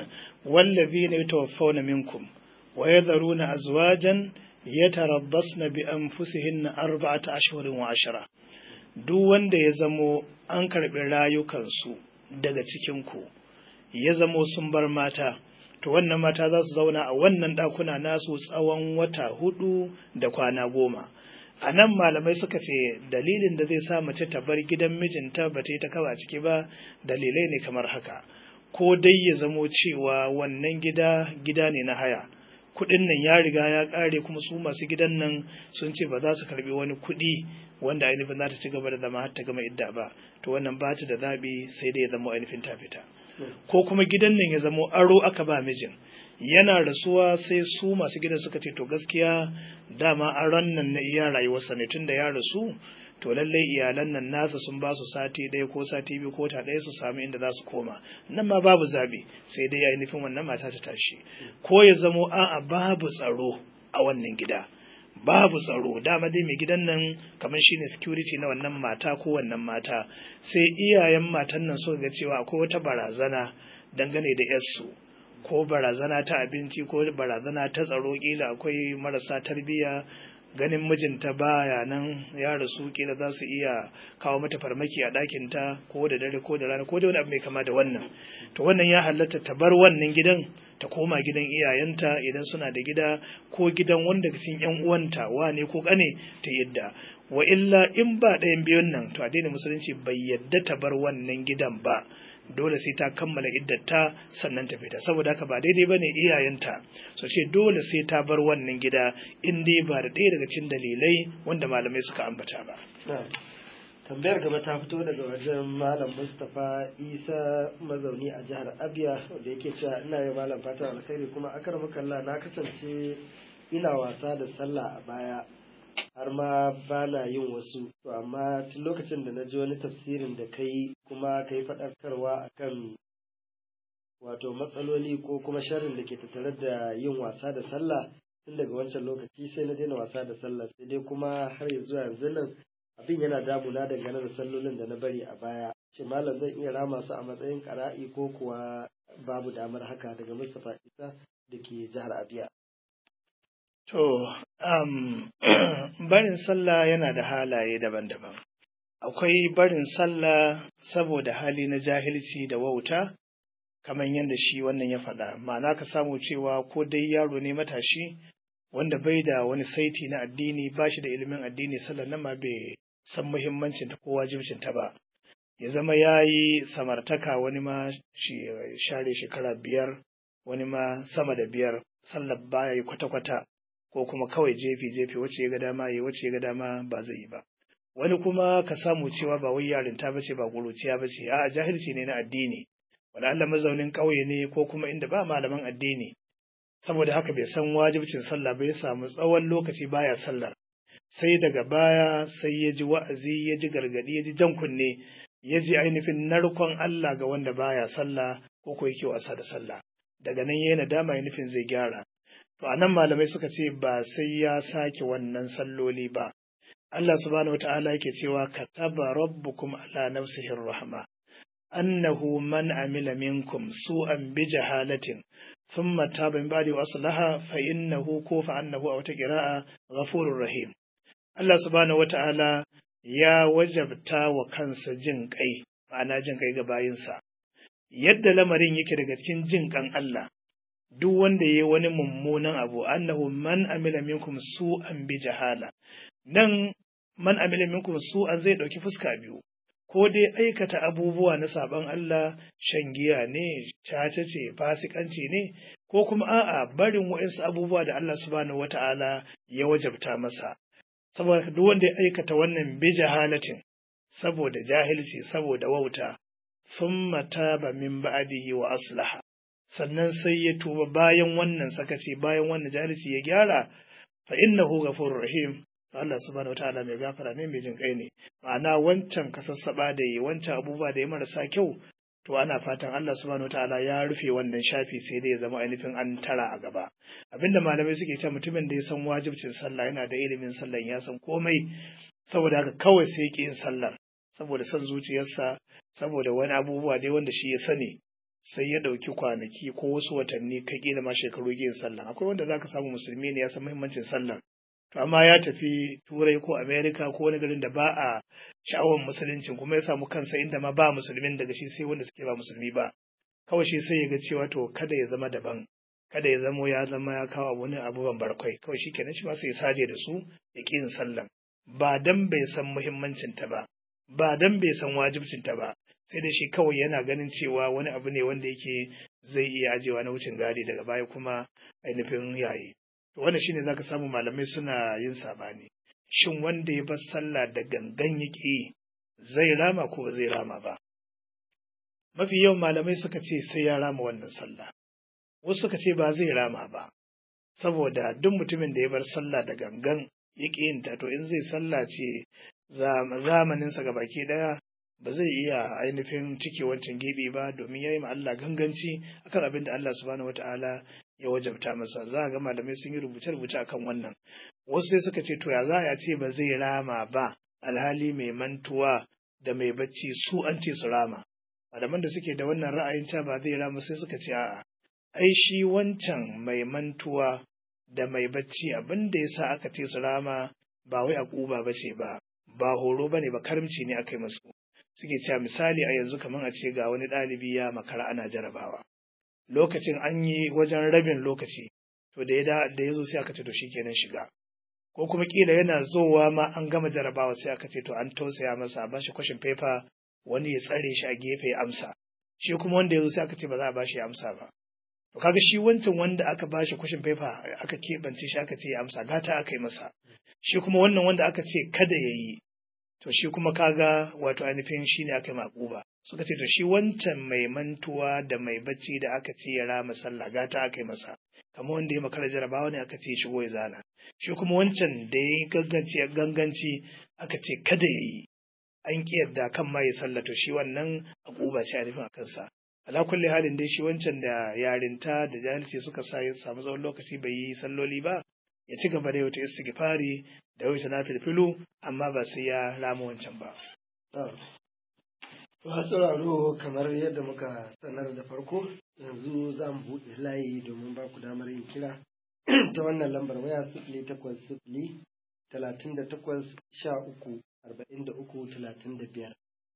wallazina yatawaffawna minkum wa yadharuna azwajan yatarabbasna bi anfusihinna arba'ata ashhurin wa ashara duk wanda ya zamo an karbi rayukansu daga cikin ku ya zamo sun bar mata to wannan mata za su zauna a wannan ɗakuna nasu tsawon wata 4 da kwana 10 a nan malamai suka ce dalilin da zai sa mace ta bar gidan mijinta ba ta yi ta kawo a ciki ba dalilai ne kamar haka ko dai ya zamo cewa wannan gida ne na haya kuɗin nan ya riga ya ƙare kuma su masu gidan nan sun ce ba za su karbi wani kuɗi wanda ainihin za ta ci gaba da zama har ta gama idda ba to wannan ba ta da zaɓi sai dai ya zama ainihin ta fita ko kuma gidan nan ya zamo aro aka ba mijin yana rasuwa sai su masu gidan suka ce to gaskiya dama aron nan na iya rayuwarsa ne tun da ya rasu to lallai iyalan nan nasa sun ba su sati ɗaya ko sati biyu ko ta ɗaya su samu inda za su koma nan ma babu zabi sai dai ya nufin wannan mata ta tashi ko ya zamo a'a babu tsaro a wannan gida babu tsaro dama dai mai gidan nan kamar shine security na wannan mata ko wannan mata sai iyayen matan nan suka ga cewa akwai wata barazana dangane da yarsu ko barazana ta abinci ko barazana ta tsaro kila akwai marasa tarbiyya ganin mijinta baya nan ya rasu kila za su iya kawo mata farmaki a ɗakinta ko da dare ko da rana ko da wani abu mai kama da wannan to wannan ya halatta ta bar wannan gidan ta koma gidan iyayenta idan suna da gida ko gidan wanda cikin yan uwanta wane ko kane ta yadda wa illa in ba ɗayan biyun nan to addinin musulunci bai yadda ta bar wannan gidan ba dole sai ta kammala iddata sannan ta fita saboda haka ba daidai bane iyayenta su ce dole sai ta bar wannan gida in dai ba da ɗaya daga cikin dalilai wanda malamai suka ambata ba. Tambayar gaba ta fito daga wajen Malam Mustapha Isa mazauni a jihar Abia da yake cewa ina yi malam fatan alkhairi kuma akar makalla na kasance ina wasa da sallah a baya har ma ba na yin wasu to amma tun lokacin da na ji wani tafsirin da kai kuma kai faɗakarwa akan wato matsaloli ko kuma sharrin da ke tattare da yin wasa da sallah tun daga wancan lokaci sai na daina wasa da sallah sai dai kuma har zuwa yanzu nan abin yana damuna dangane da sallolin da na bari a baya shi malam zan iya rama su a matsayin ƙara'i ko kuwa babu damar haka daga Mustapha Isa da ke jihar Abia. To, barin sallah yana da halaye daban-daban. Akwai barin sallah saboda hali na jahilci da wauta, kamar yadda shi wannan ya faɗa. Ma'ana ka samu cewa ko dai yaro ne matashi, wanda bai da wani saiti na addini, ba shi da ilimin addini, sallah nan ma bai san muhimmancinta ko wajibcinta ba. Ya zama ya yi samartaka wani ma share shekara 5, wani ma sama da 5, sallah baya yi kwata-kwata. Ko kuma kawai jefi wacce ya ga dama ya wacce ya ga dama ba zai yi ba wani kuma ka samu cewa ba wai yarinta bace ba kuruciya bace a jahilci ne na addini wala Allah mazaunin ƙauye ne ko kuma inda ba malaman addini saboda haka bai san wajibcin sallah ba ya samu tsawon lokaci baya sallar sai daga baya sai ya ji wa'azi ya ji gargadi ya ji jan kunne ya ji ainihin narkon Allah ga wanda baya sallah ko yake wasa da sallah daga nan yayin nadama ya nufin zai gyara To anan malamai suka ce ba sai ya sake wannan salloli ba. Allah subhanahu wata'ala yake cewa kataba rabbukum ala nafsihi rahma annahu man amila minkum su'an bi jahalatin thumma taba min ba'di wa aslaha fa innahu ko fa annahu aw ta qira'a ghafurur rahim. Allah subhanahu wata'ala ya wajabta wa kansa jin kai, ma'ana jin kai ga bayinsa. Yadda lamarin yake daga cikin jin kan Allah, duk wanda ya yi wani mummunan abu, annahu man amila minkum su'an bi jahala. Nan man amila minkum su'an zai ɗauki fuska biyu, ko dai aikata abubuwa na saban Allah, shan giya ne, caca ce, fasikanci ne, ko kuma a'a barin wa'insu abubuwa da Allah subhanahu wata'ala ya wajabta masa. Saboda duk wanda ya aikata wannan bi jahalatin, saboda jahilci, saboda wauta, thumma taba min ba'dihi wa aslaha, sannan sai ya tuba bayan wannan sakaci, bayan wannan jahilci ya gyara, fa innahu ghafurur rahim. Allah subhanahu wataala mai gafara ne, mai jin kai ne. Ma'ana wancan kasassaba da yi, wancan abubuwa da ya marasa kyau, to ana fatan Allah subhanahu wataala ya rufe wannan shafi sai dai ya zama ainihin an tara a gaba. Abinda malamai suke cewa mutumin da ya san wajibcin sallah, yana da ilimin sallah, ya san komai, saboda haka kawai sai yake yin sallar, saboda son zuciyarsa, saboda wani abubuwa dai wanda shi ya sani, sai ya ɗauki kwanaki ko wasu watanni kai kila ma shekaru yin sallah. Akwai wanda zaka samu musulmi ne ya san muhimmancin sallah, to amma ya tafi Turai ko Amerika ko wani garin da ba a sha'awar musuluncin, kuma ya samu kansa inda ma ba musulmin daga shi sai wanda suke ba musulmi ba. Kawai shi sai ya ga cewa to kada ya zama daban, kada ya zama ya kawo wani abu barkwai, kawai shi kenan shi ma sai ya saje da su ya ƙi yin sallah. Ba dan bai san muhimmancinta ba, ba dan bai san wajibcinta ba, sai da shi kawai yana ganin cewa wani abu ne wanda yake zai iya ajewa na wucin gadi daga baya kuma ainihin yayi. Wannan shine zaka samu malamai suna yin sabani. Shin wanda ya bar sallah da gangan yake zai rama ko zai rama ba? Mafi yawan malamai suka ce sai ya rama wannan sallah. Wasu suka ce ba zai rama ba, saboda duk mutumin da ya bar sallah da gangan yake yin ta, to in zai sallah ce zamaninsa ga baki daya ba zai iya ainihin cike wancan gibi ba, domin ya yi ma Allah ganganci akan abin da Allah subhanahu wata'ala ya wajabta masa. Za a ga malamai sun yi rubuce-rubuce akan wannan. Wasu sai suka ce to ya za a ce ba zai rama ba, alhali mai mantuwa da mai bacci su an ce su rama. Malaman da suke da wannan ra'ayin ta ba zai rama sai suka ce a'a, ai shi wancan mai mantuwa da mai bacci abin da yasa aka ce su rama ba wai akuba ba ce ba horo bane ba, karimci ne aka yi musu. Suke cewa misali a yanzu kamar a ce ga wani ɗalibi ya makara ana jarabawa, lokacin an yi wajen rabin lokaci, to da ya zo sai aka ce to shikenan shiga, ko kuma kila yana zowa ma an gama jarabawa sai aka ce to an tausaya masa a bashi kwashin fefa, wani ya tsare shi a gefe ya amsa, shi kuma wanda ya zo sai aka ce ba za a bashi ya amsa ba. To kaga shi wancan wanda aka bashi kwashin fefa aka keɓance shi aka ce ya amsa, gata aka yi masa. Shi kuma wannan wanda aka ce kada ya yi, to shi kuma kaga wato ainihin shi ne aka yi maƙuba. Suka ce to shi wancan mai mantuwa da mai bacci da aka ce ya rama sallah gata aka yi masa, kamar wanda ya makara jarabawa ne aka ce shigo ya zana. Shi kuma wancan da ya yi ganganci aka ce kada ya yi, an ƙi yarda kan ma ya sallah, to shi wannan maƙuba ce ainihin a kansa. Ala kulli halin dai shi wancan da yarinta da jahilci suka sa ya samu tsawon lokaci bai yi salloli ba, ya ci gaba da yau ta istighfari da yau ta nafilfilu, amma ba sai ya rama wancan ba. Sauraro, kamar yadda muka sanar da farko, yanzu za mu buɗe layi domin ba ku damar yin kira ta wannan lambar waya 0800-38-13-43-35.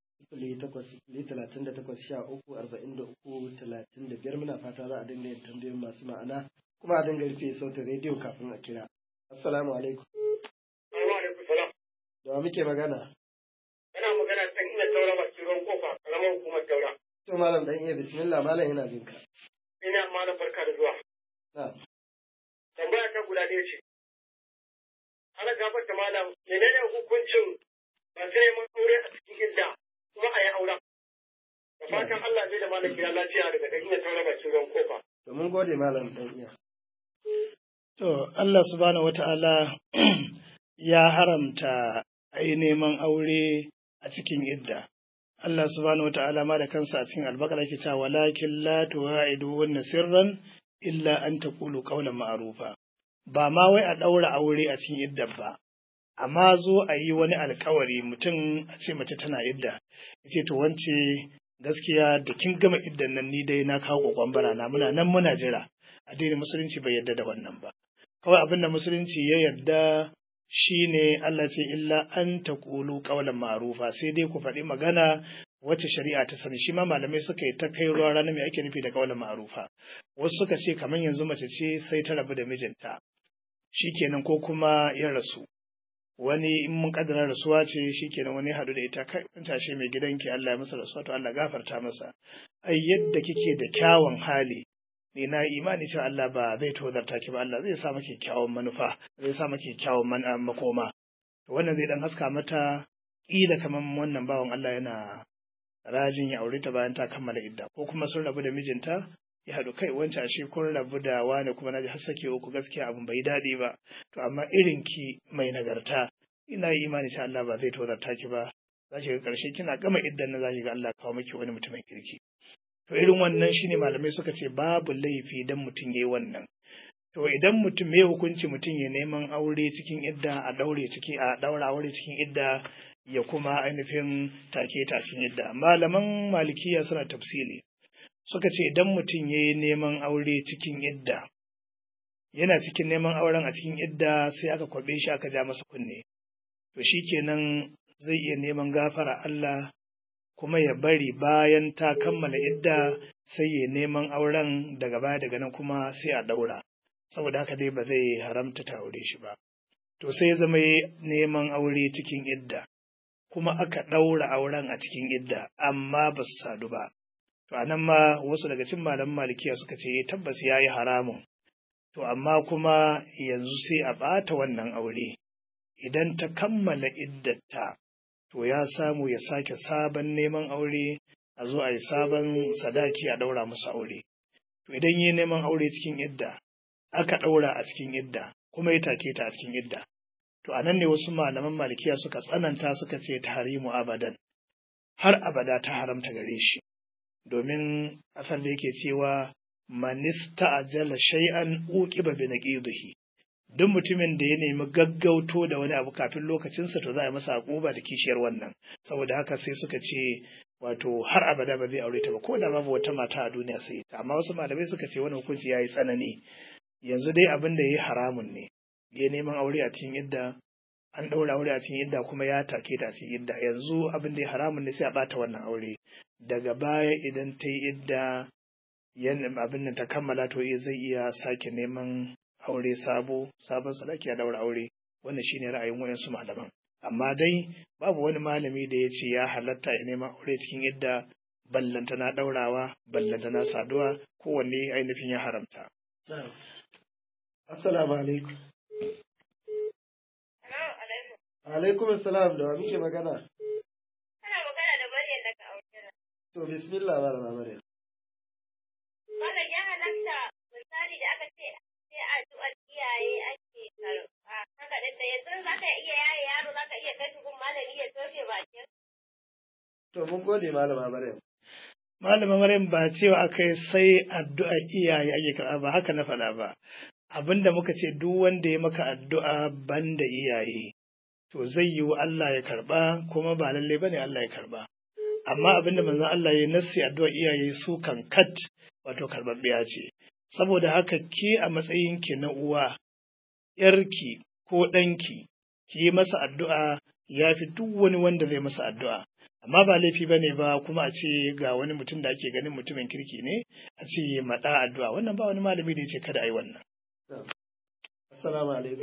0800-38-13-43-35. Muna fata za a dinga yin tambayoyin masu ma'ana kuma a dinga rufe sautin rediyo kafin a kira. Assalamu alaikum. Wa alaikum salam. Da wa muke magana? Kana magana san ina taura bakin ruwan kofa, karamar hukumar taura. To malam dan iya bismillah, malam yana jin ka. Ina malam barka da zuwa. Tambaya ta guda ɗaya ce. Ana gafarta malam, menene hukuncin ba sai mun aure a cikin gidda kuma a yi auren? Da fatan Allah zai da malam gida lafiya daga ɗan iya taura bakin ruwan kofa. To mun gode malam dan iya. To Allah subhanahu wata'ala ya haramta ai neman aure a cikin idda. Allah subhanahu wata'ala ma da kansa a cikin albakara yake cewa walakin la tuwa'idu sirran illa an taqulu qawlan ma'rufa. Ba ma wai a ɗaura aure a cikin idda ba, amma zo a yi wani alkawari mutum a ce mace tana idda, ya ce to wance gaskiya da kin gama iddan nan ni dai na kawo kokon bara na muna nan muna jira. Addinin musulunci bai yarda da wannan ba. Kawai abin da musulunci ya yarda shine Allah ce illa an taqulu qawlan ma'rufa, sai dai ku faɗi magana wacce shari'a ta sani. Shi ma malamai suka yi ta kai ruwa rana me ake nufi da qawlan ma'rufa. Wasu suka ce kamar yanzu mace ce sai ta rabu da mijinta, shikenan ko kuma ya rasu. Wani in mun kaddara rasuwa ce shikenan wani haɗu da ita kai tashe mai gidanki Allah ya masa rasuwa to Allah gafarta masa. Ai yadda kike da kyawun hali ni na imani cewa Allah ba zai tozarta ki ba, Allah zai sa maki kyawun manufa, zai sa maki kyawun makoma. To wannan zai dan haska mata kila kaman wannan bawan Allah yana rajin ya aure ta bayan ta kammala idda, ko kuma sun rabu da mijinta ya haɗu kai wancan ashe kun rabu da wani kuma naji har sake uku, gaskiya abin bai daɗi ba. To amma irin ki mai nagarta ina yi imani cewa Allah ba zai tozarta ki ba, za ki ga ƙarshe kina gama iddan na za ki ga Allah kawo miki wani mutumin kirki. To irin wannan shine malamai suka ce babu laifi idan mutum yayi wannan. To idan mutum mai hukunci mutum ya neman aure cikin idda a daura aure cikin idda ya kuma ainihin take ta cikin idda. Malaman malikiya suna tafsili suka ce idan mutum yayi neman aure cikin idda, yana cikin neman auren a cikin idda sai aka kwabe shi aka ja masa kunne, to shikenan zai iya neman gafara Allah kuma ya bari bayan ta kammala idda sai ya neman auren daga baya, daga nan kuma sai a daura. Saboda haka dai ba zai haramta ta aure shi ba. To sai ya zama neman aure cikin idda kuma aka daura auren a cikin idda amma ba su sadu ba. To anan ma wasu daga cikin malaman malikiya suka ce tabbas yayi haramun. To amma kuma yanzu sai a ɓata wannan aure. Idan ta kammala iddata to ya samu ya sake sabon neman aure, a zo a yi sabon sadaki a ɗaura musu aure. To idan yi neman aure cikin idda, aka ɗaura a cikin idda, kuma ya take ta a cikin idda. To a nan ne wasu malaman malikiya suka tsananta suka ce tahrimu abadan, har abada ta haramta gare shi. Domin asal da yake cewa manista ajala shay'an uqiba bi naqidihi. Duk mutumin da ya nemi gaggauto da wani abu kafin lokacinsa to za a yi masa akuba da kishiyar wannan. Saboda haka sai suka ce wato har abada ba zai aure ta ba, ko da babu wata mata a duniya sai ta. Amma wasu malamai suka ce wani hukunci ya yi tsanani. Yanzu dai abin da ya yi haramun ne, ya neman aure a cikin idda, an ɗaura aure a cikin idda kuma ya take ta a cikin idda. Yanzu abin da ya haramun ne sai a ɓata wannan aure. Daga baya idan ta yi idda abin da ta kammala to zai iya sake neman aure sabon sadaki ya daura aure. Wannan shine ra'ayin wayansu malaman. Amma dai babu wani malami da ya ce ya halatta ya neman aure cikin idda, ballantana daurawa, ballantana saduwa, kowanne ainihin ya haramta. Assalamu alaikum. Alaikum assalam, da wa muke magana? Ana magana da Maryam daga Aujira. To bismillah malama Maryam. Malam ya halatta misali da aka ce sai addu'ar iyaye ake karɓa. Haka da yanzu za ka iya yaye yaro, za ka iya kai tukun malami ya toshe bakin. To mun gode malama Maryam. Malama Maryam ba cewa akai sai addu'ar iyaye ake karɓa ba, haka na faɗa ba. Abinda muka ce duk wanda ya maka addu'a banda iyaye to zai yiwu Allah ya karɓa, kuma ba lalle bane Allah ya karɓa. Amma abinda manzon Allah ya nassi addu'ar iyaye su kan kat wato karɓaɓɓiya ce. Saboda haka ke a matsayinki na uwa, ‘yarki ko ɗanki, ki yi masa addu'a ya fi duk wani wanda zai masa addu'a. Amma ba laifi ba ne ba kuma a ce ga wani mutum da ake ganin mutumin kirki ne, a ce ya maɗa addu'a. Wannan ba wani malami da ya ce kada a yi wannan. Assalamu alaikum.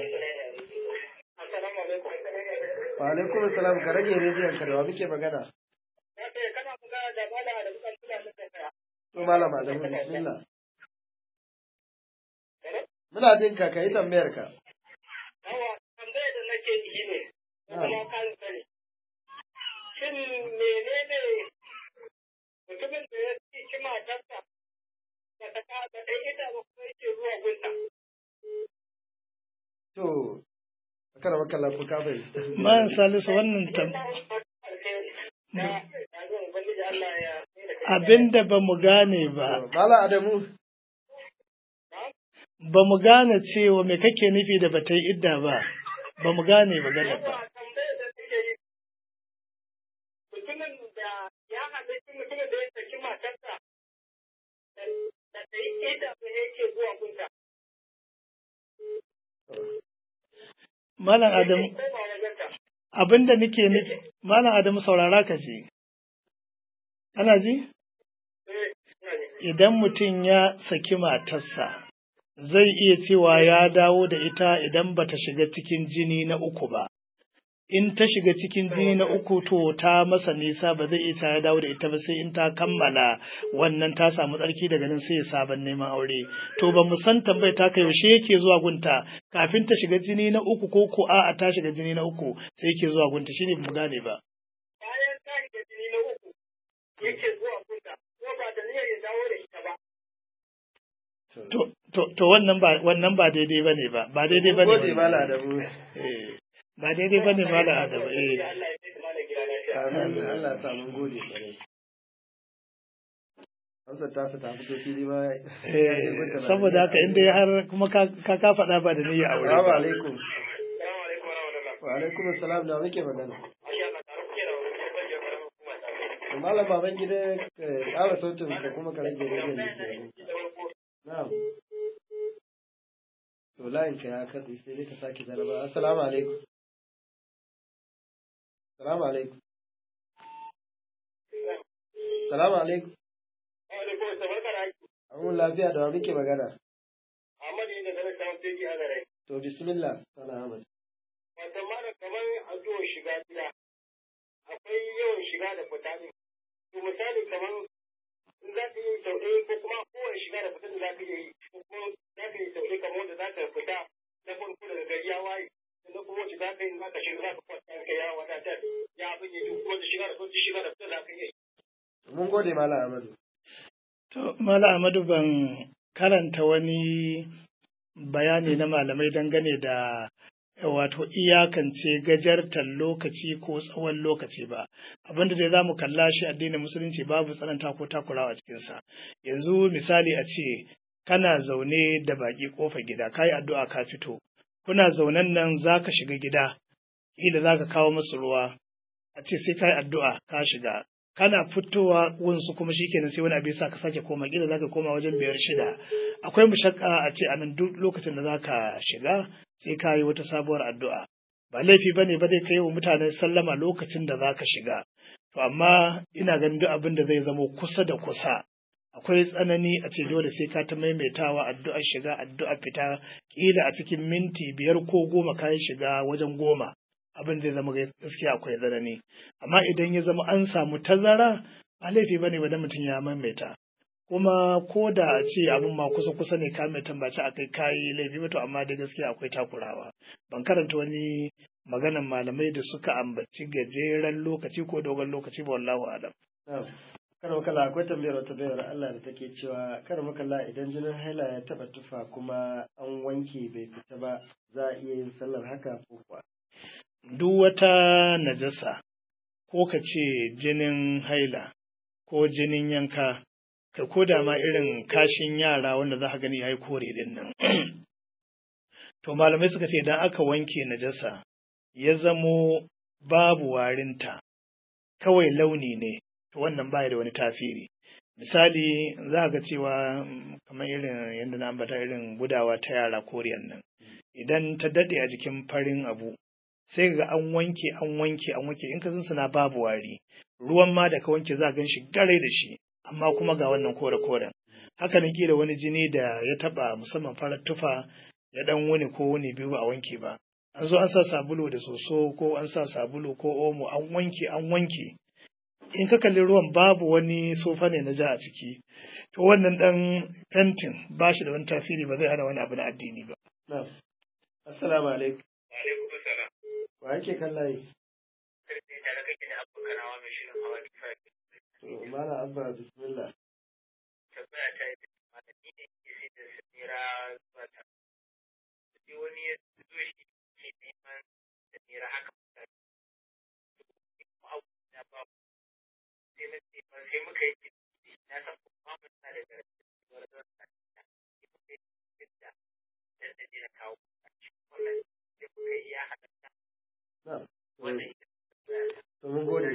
Wa alaikum assalam, ka rage rediyon ka, da wa muke magana? To malama da mu bismillah. Muna jin ka kai tambayar ka. Yawa, tambayar da nake yi ne, kuma kan sani. Shin menene mutumin da ya ci matarsa da ta ka da ɗan ita ba kuma yake zuwa gunta? To, kada makalla ku ka bai. Man Salisu wannan abinda ba mu gane ba. Mala Adamu. ba mu gane cewa me kake nufi da bata yi idda ba, ba mu gane maganar ba. Yawa tambayar da take yi mutumin da ya halitta mutumin da ya saki matarsa da ta yi idda ba yake zuwa gunta. Malam Adamu, Ko ba wajenta. abinda nake nufi, Malam Adamu saurara ka ji. Ana ji? Ina ne. Idan mutum ya saki matarsa, zai iya cewa ya dawo da ita idan bata shiga cikin jini na uku ba. In ta shiga cikin jini na uku to ta masa nisa ba zai iya ya dawo da ita ba sai in ta kammala wannan ta samu tsarki daga nan sai ya sabon neman aure. To ba mu san tambayar ta kai yaushe yake zuwa gunta kafin ta shiga jini na uku ko ko a'a ta shiga jini na uku sai yake zuwa gunta shine mu gane ba. Bayan ta shiga jini na uku yake zuwa gunta ko ba da niyyar ya dawo da ita ba. To wannan ba daidai bane ba ba daidai bane. Gode Malam Adamu. Ba daidai bane Malam Adamu. Allah ya kai malam gida lafiya. Amin. Allah ya sa mun gode kwarai. Amsar ta ta fito fili ma. Saboda haka inda har kuma ka faɗa ba da niyya aure. Assalamu alaikum. Assalamu alaikum wa rahmatullah. Wa alaikum assalam da muke magana. Asha Allah tare kuke da wani bajiyar karamar hukuma ta. Malam baban gida ƙara sautin da kuma ka rage rediyon da ke. Na'am. To layin ka ya katse sai dai ka sake jaraba. Assalamu alaikum. Assalamu alaikum. Assalamu alaikum. Alaikum assalam barka da aiki. Amun lafiya da wa muke magana. Ahmad ne daga nan samun teji a garai. To bismillah. Sana Ahmad. Wata mana kamar addu'ar shiga gida. Akwai yawan shiga da fita ne. To misali kamar in za ka yi sau ɗaya ko kuma kowane shiga da fita da za ka yi ko kuma za ka yi sau ɗaya kamar wanda za ka fita na farko daga gari ya waye. Sannan kuma wacce za ka yi za ka shiga za ka kwanta ka yawa wadatar ya abin ya duk wanda shiga da sauki shiga da fita za ka yi. Mun gode Malam Ahmadu. To Malam Ahmadu ban karanta wani bayani na malamai dangane da wato iyakance gajartar lokaci ko tsawon lokaci ba abinda dai zamu kalla shi addinin musulunci babu tsananta ko takurawa a cikinsa yanzu misali a ce kana zaune da baki kofa gida kayi addu'a ka fito kuna zaunen nan zaka shiga gida kila zaka kawo musu ruwa a ce sai kayi addu'a ka shiga kana fitowa wunsu kuma shikenan sai wani abu ya sa ka sake koma kila zaka koma wajen 5-6 akwai mushakka a ce anan duk lokacin da zaka shiga sai ka yi wata sabuwar addu'a. Ba laifi ba ne ba dai ka yi wa mutane sallama lokacin da za ka shiga. To amma ina ganin duk abin da zai zamo kusa da kusa. Akwai tsanani a ce dole sai ka ta maimaitawa addu'ar shiga addu'ar fita ƙila a cikin minti 5 ko 10 ka yi shiga wajen 10. Abin zai zama gaskiya akwai tsanani. Amma idan ya zama an samu tazara ba laifi ba ne ba da mutum ya maimaita. Kuma ko da a ce abin ma kusa ne ka mai tambaci a kai kayi laifi ba to amma da gaskiya akwai takurawa ban karanta wani maganan malamai da suka ambaci gajeren lokaci ko dogon lokaci ba wallahu alam. Kar makalla akwai tambayar wata bayar Allah da take cewa kar makalla idan jinin haila ya taba tufa kuma an wanke bai fita ba za a iya yin sallar haka ko kuwa. Duk wata najasa ko ka ce jinin haila ko jinin yanka ka koda ma irin kashin yara wanda za ka gani ya yi kore din nan. To malamai suka ce idan aka wanke najasa ya zamo babu warinta kawai launi ne to wannan baya da wani tasiri. Misali za ga cewa kamar irin yadda na ambata irin gudawa ta yara koriyan nan idan ta daɗe a jikin farin abu sai ga an wanke in ka suna babu wari ruwan ma da ka wanke za gan shi gare da shi amma kuma ga wannan kore-koren. Haka nan kila wani jini da ya taba musamman farar tufa ya dan wuni ko wuni biyu ba a wanke ba. An zo an sa sabulu da soso ko an sa sabulu ko omo an wanke. In ka kalli ruwan babu wani sofa ne na ja a ciki. To wannan dan fentin ba shi da wani tasiri ba zai hana wani abu na addini ba. Na'am. Assalamu alaikum. Wa alaikum assalam. Wa yake kallaye? Sai da kake da abu kanawa mai shirin hawa kifaya. To Malam Abba bismillah. Tabbaya ta yi malami ne ke sai da samira zuwa ta. Sai wani ya zo shi ke neman samira haka mutane. Kuma abu ya ba sai na ce ba sai muka yi na san kuma mun na da gargaɗi wani zuwa ta. Sai muka yi da iya kawo wannan ya kuka iya halatta. Wannan to mun gode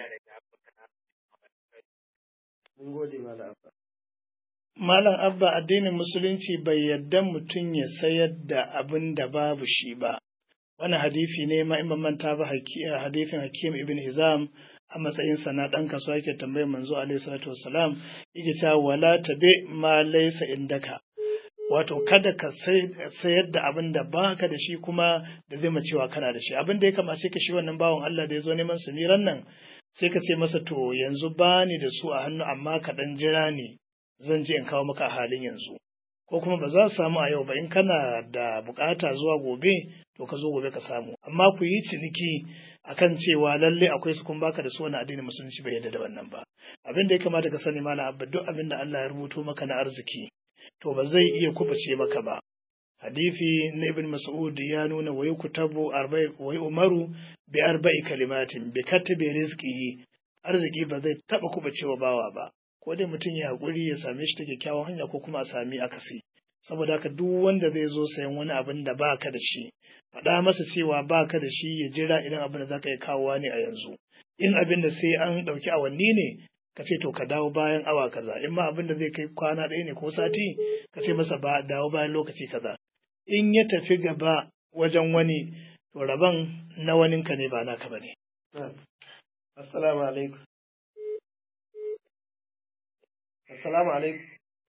mun gode Malam Abba. Malam Abba, addinin musulunci bai yarda mutum ya sayar da abin da babu shi ba. Wani hadisi ne ma in manta ba hadisin Hakim ibn Hizam a matsayin sa na dan kasuwa yake tambayar manzo alaihi salatu wassalam yake cewa wala tabi ma laysa indaka. Wato kada ka sayar da abin da baka da shi kuma da zai cewa kana da shi. Abin da ya kamace ka shi wannan bawan Allah da ya zo neman suniran nan sai ka ce masa to yanzu bani da su a hannu amma ka dan jira ni zan je in kawo maka a halin yanzu. Ko kuma ba za su samu a yau ba in kana da bukata zuwa gobe to ka zo gobe ka samu amma ku yi ciniki akan cewa lalle akwai su kun baka da su wani addinin musulunci bai yarda da wannan ba. Abin da ya kamata ka sani Malam Abba, duk abin da Allah ya rubuto maka na arziki to ba zai iya kubace maka ba. Hadisi na Ibn Mas'ud ya nuna wa yuktabu wa umaru bi arba'i kalimatin bi katbi rizqihi, arziki ba zai taba kubacewa bawa ba, ko dai mutum ya hakuri ya same shi ta kyakkyawan hanya ko kuma a sami akasi. Saboda haka duk wanda zai zo sayan wani abin da baka da shi, faɗa masa cewa baka da shi ya jira idan abin da zaka yi kawowa ne a yanzu. In abin da sai an ɗauki awanni ne ka ce to ka dawo bayan awa kaza, in ma abin da zai kai kwana ɗaya ne ko sati ka ce masa ba dawo bayan lokaci kaza. In ya tafi gaba wajen wani to rabon na waninka ne ba naka bane. Assalamu alaikum. Assalamu alaikum.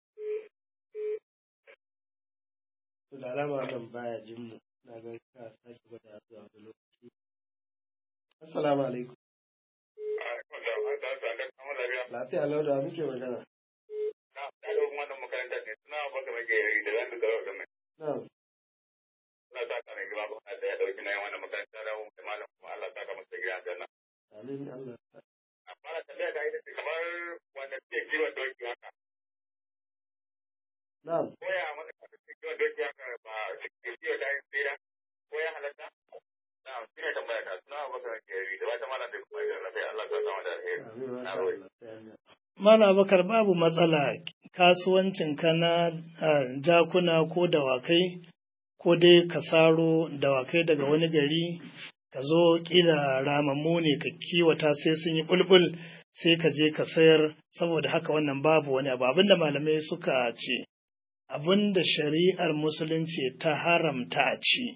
To da alama wannan baya jin mu, na ga ka sake gwada zuwa wani lokaci. Assalamu alaikum. Lafiya lau da muke magana. Na ɗalibin wannan makaranta ne suna baka mai da zan da garo da mai. Na sa ka ne gaba ba da ya dauki na wannan makaranta da mu da malam kuma Allah ta ka masa gida janna. Amin Allah. Amma da tafiya da ita kamar wanda ke kiwon doki haka. Na'am. Koya masa kiwon doki haka ba ke kiwon da yin tsira ko ya halatta? Na'am, shi ne tambaya ta suna baka mai da wata malam da kuma da lafiya Allah ta sama da alheri. Malam Bakar, babu matsala kasuwancin ka na jakuna ko dawakai, ko dai ka saro dawakai daga wani gari ka zo kila ramammu ne ka kiwata sai sun yi bulbul sai ka je ka sayar. Saboda haka wannan babu wani abu. Abinda malamai suka ce abinda shari'ar musulunci ta haramta a ci,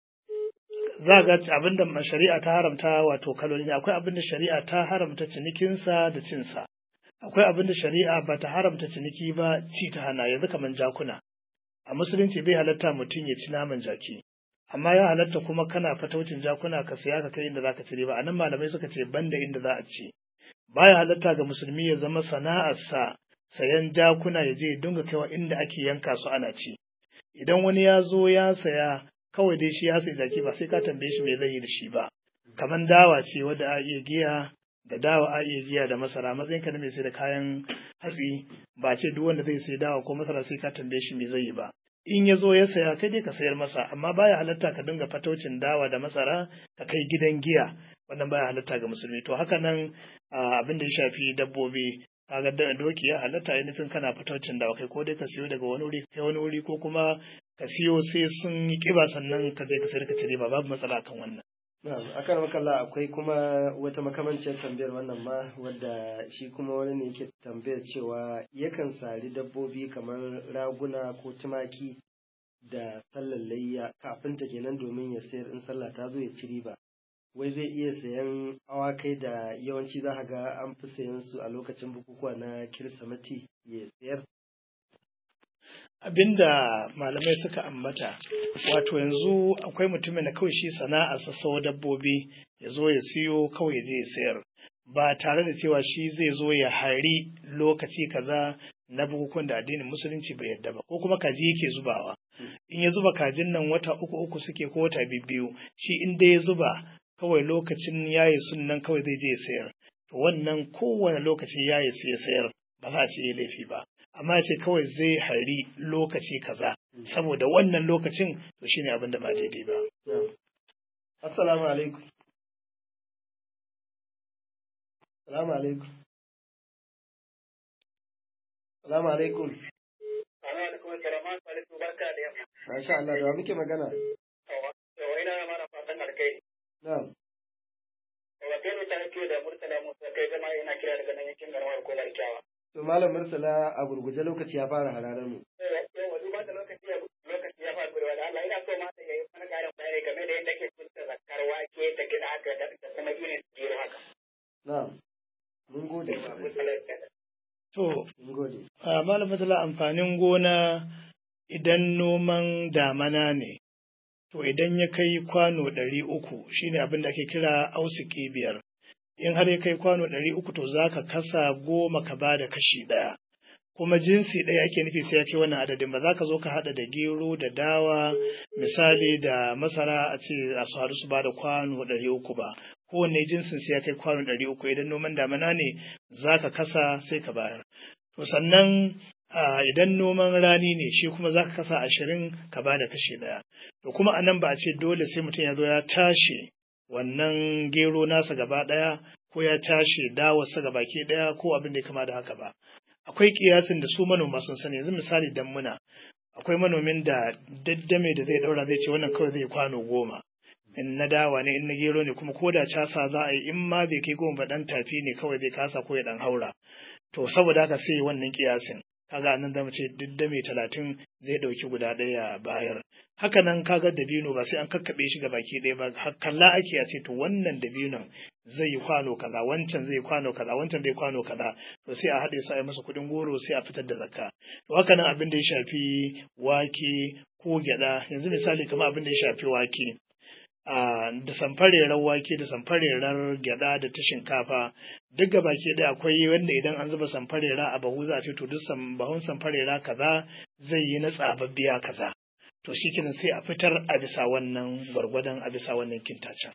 za ga abinda shari'a ta haramta wato kaloli ne. Akwai abinda shari'a ta haramta cinikinsa da cinsa, akwai abinda shari'a ba ta haramta ciniki ba ci ta hana. Yanzu kamar jakuna a musulunci bai halatta mutum ya ci naman jaki, amma ya halatta kuma kana fataucin jakuna ka siya ka kai inda zaka ci riba. Anan malamai suka ce banda inda za a ci. Baya halatta ga musulmi ya zama sana'arsa sayan jakuna ya je ya dinga kaiwa inda ake yanka su ana ci. Idan wani ya zo ya saya kawai dai shi ya sayi jaki ba sai ka tambaye shi me zai yi da shi ba. Kaman dawa ce wadda a iya giya da dawa a iya giya da masara. Matsayinka na mai sai da kayan hatsi ba ce duk wanda zai sai dawa ko masara sai ka tambaye shi me zai yi ba. In ya zo ya saya kai dai ka sayar masa, amma baya halatta ka dinga fataucin dawa da masara ka kai gidan giya, wannan baya halatta ga musulmi. To haka nan abin da ya shafi dabbobi, kaga doki ya halatta ya nufin kana fataucin dawa kai ko dai ka siyo daga wani wuri kai wani wuri ko kuma ka siyo sai sun yi kiba sannan ka je ka sayar ka ci riba, babu matsala kan wannan. Akan makalla akwai kuma wata makamancin tambayar wannan ma wadda shi kuma wani ne yake tambayar cewa yakan sari dabbobi kamar raguna ko tumaki da sallar layya kafin ta kenan domin ya sayar in sallah ta zo ya ci riba. Wai zai iya sayan awakai da yawanci za ka ga an fi sayan su a lokacin bukukuwa na Kirsimeti ya sayar. Abinda malamai suka ambata, wato yanzu akwai mutumin da kawai shi sana'a sau dabbobi ya zo ya siyo kawai ya je ya sayar, ba tare da cewa shi zai zo ya hari lokaci kaza na bukukuwan da addinin musulunci bai yarda ba, ko kuma kaji yake zubawa. In ya zuba kajin nan wata uku suke ko wata biyu, shi in dai ya zuba kawai lokacin yayi sunnan kawai zai je ya sayar. To wannan kowane lokaci yayi sai ya sayar, ba za a ce ya laifi ba. Amma ce kawai zai hari lokaci kaza saboda wannan lokacin, to shine abin da ba daidai ba. Assalamu alaikum. Assalamu alaikum. Assalamu alaikum. Alaikum assalam, barka da yamma. Masha Allah, da wa muke magana? Yawa ina mana fatan alkai. Na'am. Yawa kai ne ta ake da Murtala Musa kai zama ina kira daga nan yankin garmar kolar kyawa. To Malam Murtala a gurguje lokaci ya fara hararar mu. Yawa duba da lokaci ya fara gurewa da Allah ina so ma da yayi wani ƙarin bayani game da yadda ke fitar zakar wake da gida haka da kuma irin jiro haka. Na'am. Mun gode. To, Mun gode. Malam Murtala amfanin gona idan noman damana ne, to idan ya kai kwano 300 shine abin da ake kira ausiki 5. In har ya kai kwano 300 to za ka kasa 10 ka ba da kashi 1. Kuma jinsi ɗaya ake nufi sai ya kai wannan adadin, ba za ka zo ka haɗa da gero da dawa misali da masara a ce a su haɗu su ba da kwano 300 ba. Kowanne jinsin sai ya kai kwano 300 idan noman damana ne za ka kasa sai ka bayar. To sannan idan noman rani ne shi kuma za ka kasa 20 ka ba da kashi 1. To kuma a nan ba a ce dole sai mutum ya zo ya tashi wannan gero nasa gaba ɗaya ko ya tashi dawarsa gabaki ɗaya ko abin da ya kama da haka ba. Akwai kiyasin da su manoma sun sani, yanzu misali dammuna akwai manomin da daddame da zai ɗaura zai ce wannan kawai zai kwano 10. In na dawa ne in na gero ne kuma ko da casa za a yi in ma bai kai 10 ba ɗan tafi ne kawai zai kasa ko ya ɗan haura. To saboda haka sai wannan kiyasin. Kaga nan zamu ce daddame 30 zai ɗauki guda ɗaya bayar. Haka nan kaga dabino ba sai an kakkaɓe shi baki ɗaya ba, kalla ake a ce to wannan dabinon zai yi kwano kaza, wancan zai kwano kaza, wancan zai kwano kaza, to sai a haɗe su a yi masa kuɗin goro sai a fitar da zakka. To haka nan abin da ya shafi wake ko gyaɗa, yanzu misali kamar abin da ya shafi wake. Da samfarerar wake da samfarerar gyada da ta shinkafa duk ga baki ɗaya akwai wanda idan an zuba samfarera a bahu za a ce to duk bahun samfarera kaza zai yi na tsababbiya kaza to shi kenan sai a fitar a bisa wannan gwargwadon a bisa wannan kintacen.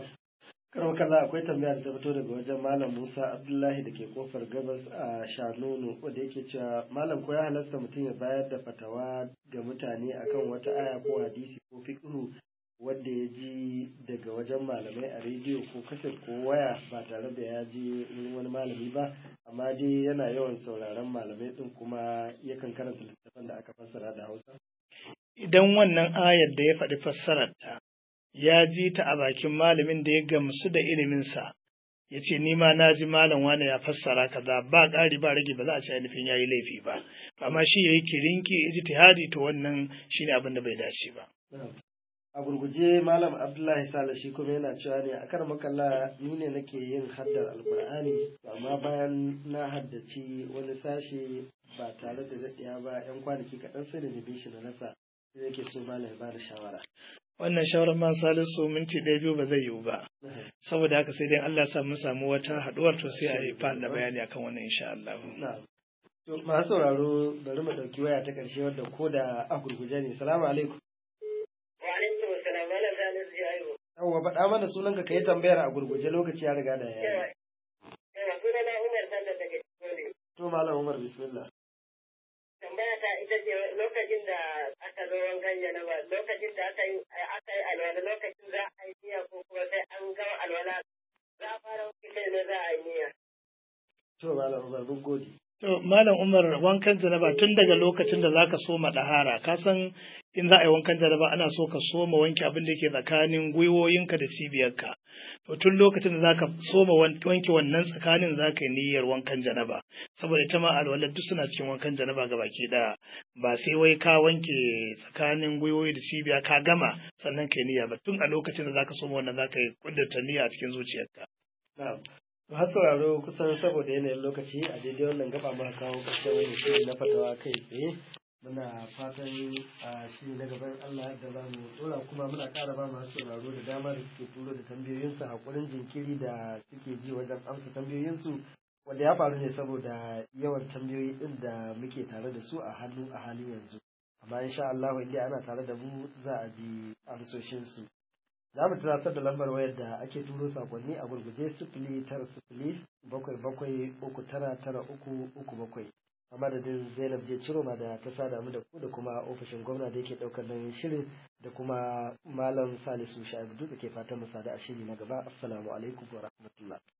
Karon kalla akwai tambaya da ta fito daga wajen Malam Musa Abdullahi da ke kofar gabas a Shanonu wanda yake cewa Malam ko ya halasta mutum ya bayar da fatawa ga mutane akan wata aya ko hadisi ko fiqhu wanda ya ji daga wajen malamai a rediyo ko kaset ko waya ba tare da ya je wurin wani malami ba, amma dai yana yawan sauraron malamai din kuma yakan karanta littattafan da aka fassara da Hausa. Idan wannan ayar da ya faɗi fassararta ya ji ta a bakin malamin da ya gamsu da iliminsa, ya ce ni ma na ji malam wane ya fassara kaza ba ƙari ba rage ba za a ce ainihin ya yi laifi ba, amma shi ya yi kirinki ijtihadi to wannan shine abin da bai dace ba. A gurguje Malam Abdullahi Sale shi kuma yana cewa ne akan makalla ni ne nake yin haddar Alkur'ani amma bayan na haddaci wani sashe ba tare da daɗiya ba 'yan kwanaki kaɗan sai da nabi shi na rasa sai yake so malam ba da shawara. Wannan shawarar man Salisu minti 1-2 ba zai yiwu ba. Saboda haka sai dai Allah ya samu wata haɗuwar to sai a yi da bayani akan wannan insha Allah. To masu sauraro bari mu ɗauki waya ta ƙarshe wadda ko da a gurguje ne. Salamu alaikum. Yawwa faɗa mana sunanka ka yi tambayar a gurguje lokaci ya riga da ya yi. Sunana Umar Bello daga Cikole. To Malam Umar bismillah. Tambaya ta ita ce lokacin da aka zo wankan janaba lokacin da aka yi alwala lokacin za a yi niyya ko kuma sai an gama alwala za a fara wuce kai ne za a yi niyya. To Malam Umar mun gode. To Malam Umar wankan janaba tun daga lokacin da zaka soma ɗahara ka san in za a yi wankan janaba ana so ka soma wanke abin da ke tsakanin gwiwoyinka da cibiyarka. To tun lokacin da zaka soma wanke wannan tsakanin zaka yi niyyar wankan janaba saboda ita ma alwalar duk suna cikin wankan janaba gabaki ɗaya ba sai wai ka wanke tsakanin gwiwoyi da cibiya ka gama sannan ka yi niyya ba tun a lokacin da zaka soma wannan zaka yi kudurta niyya a cikin zuciyarka. Na'am. Har sauraro kusan saboda yanayin lokaci a daidai wannan gaba muka kawo ƙarshen wani shiri na fatawa kai tsaye. Muna fatan a shiri na gaban Allah da za mu dora kuma muna ƙara ba masu sauraro da dama da suke turo da tambayoyinsu haƙurin jinkiri da suke ji wajen amsa tambayoyinsu wanda ya faru ne saboda yawan tambayoyi ɗin da muke tare da su a halin yanzu. Amma insha Allah inda ana tare da mu za a ji amsoshinsu. Za mu tunasar da lambar wayar da ake turo sakonni a gurguje 09077399337 a madadin Zainab je Ciroma da ta sada mu da ku da kuma ofishin gwamna da yake daukar nauyin shirin da kuma Malam Salisu Shaibu da ke fatan mu sada a shiri na gaba. Assalamu alaikum wa rahmatullah.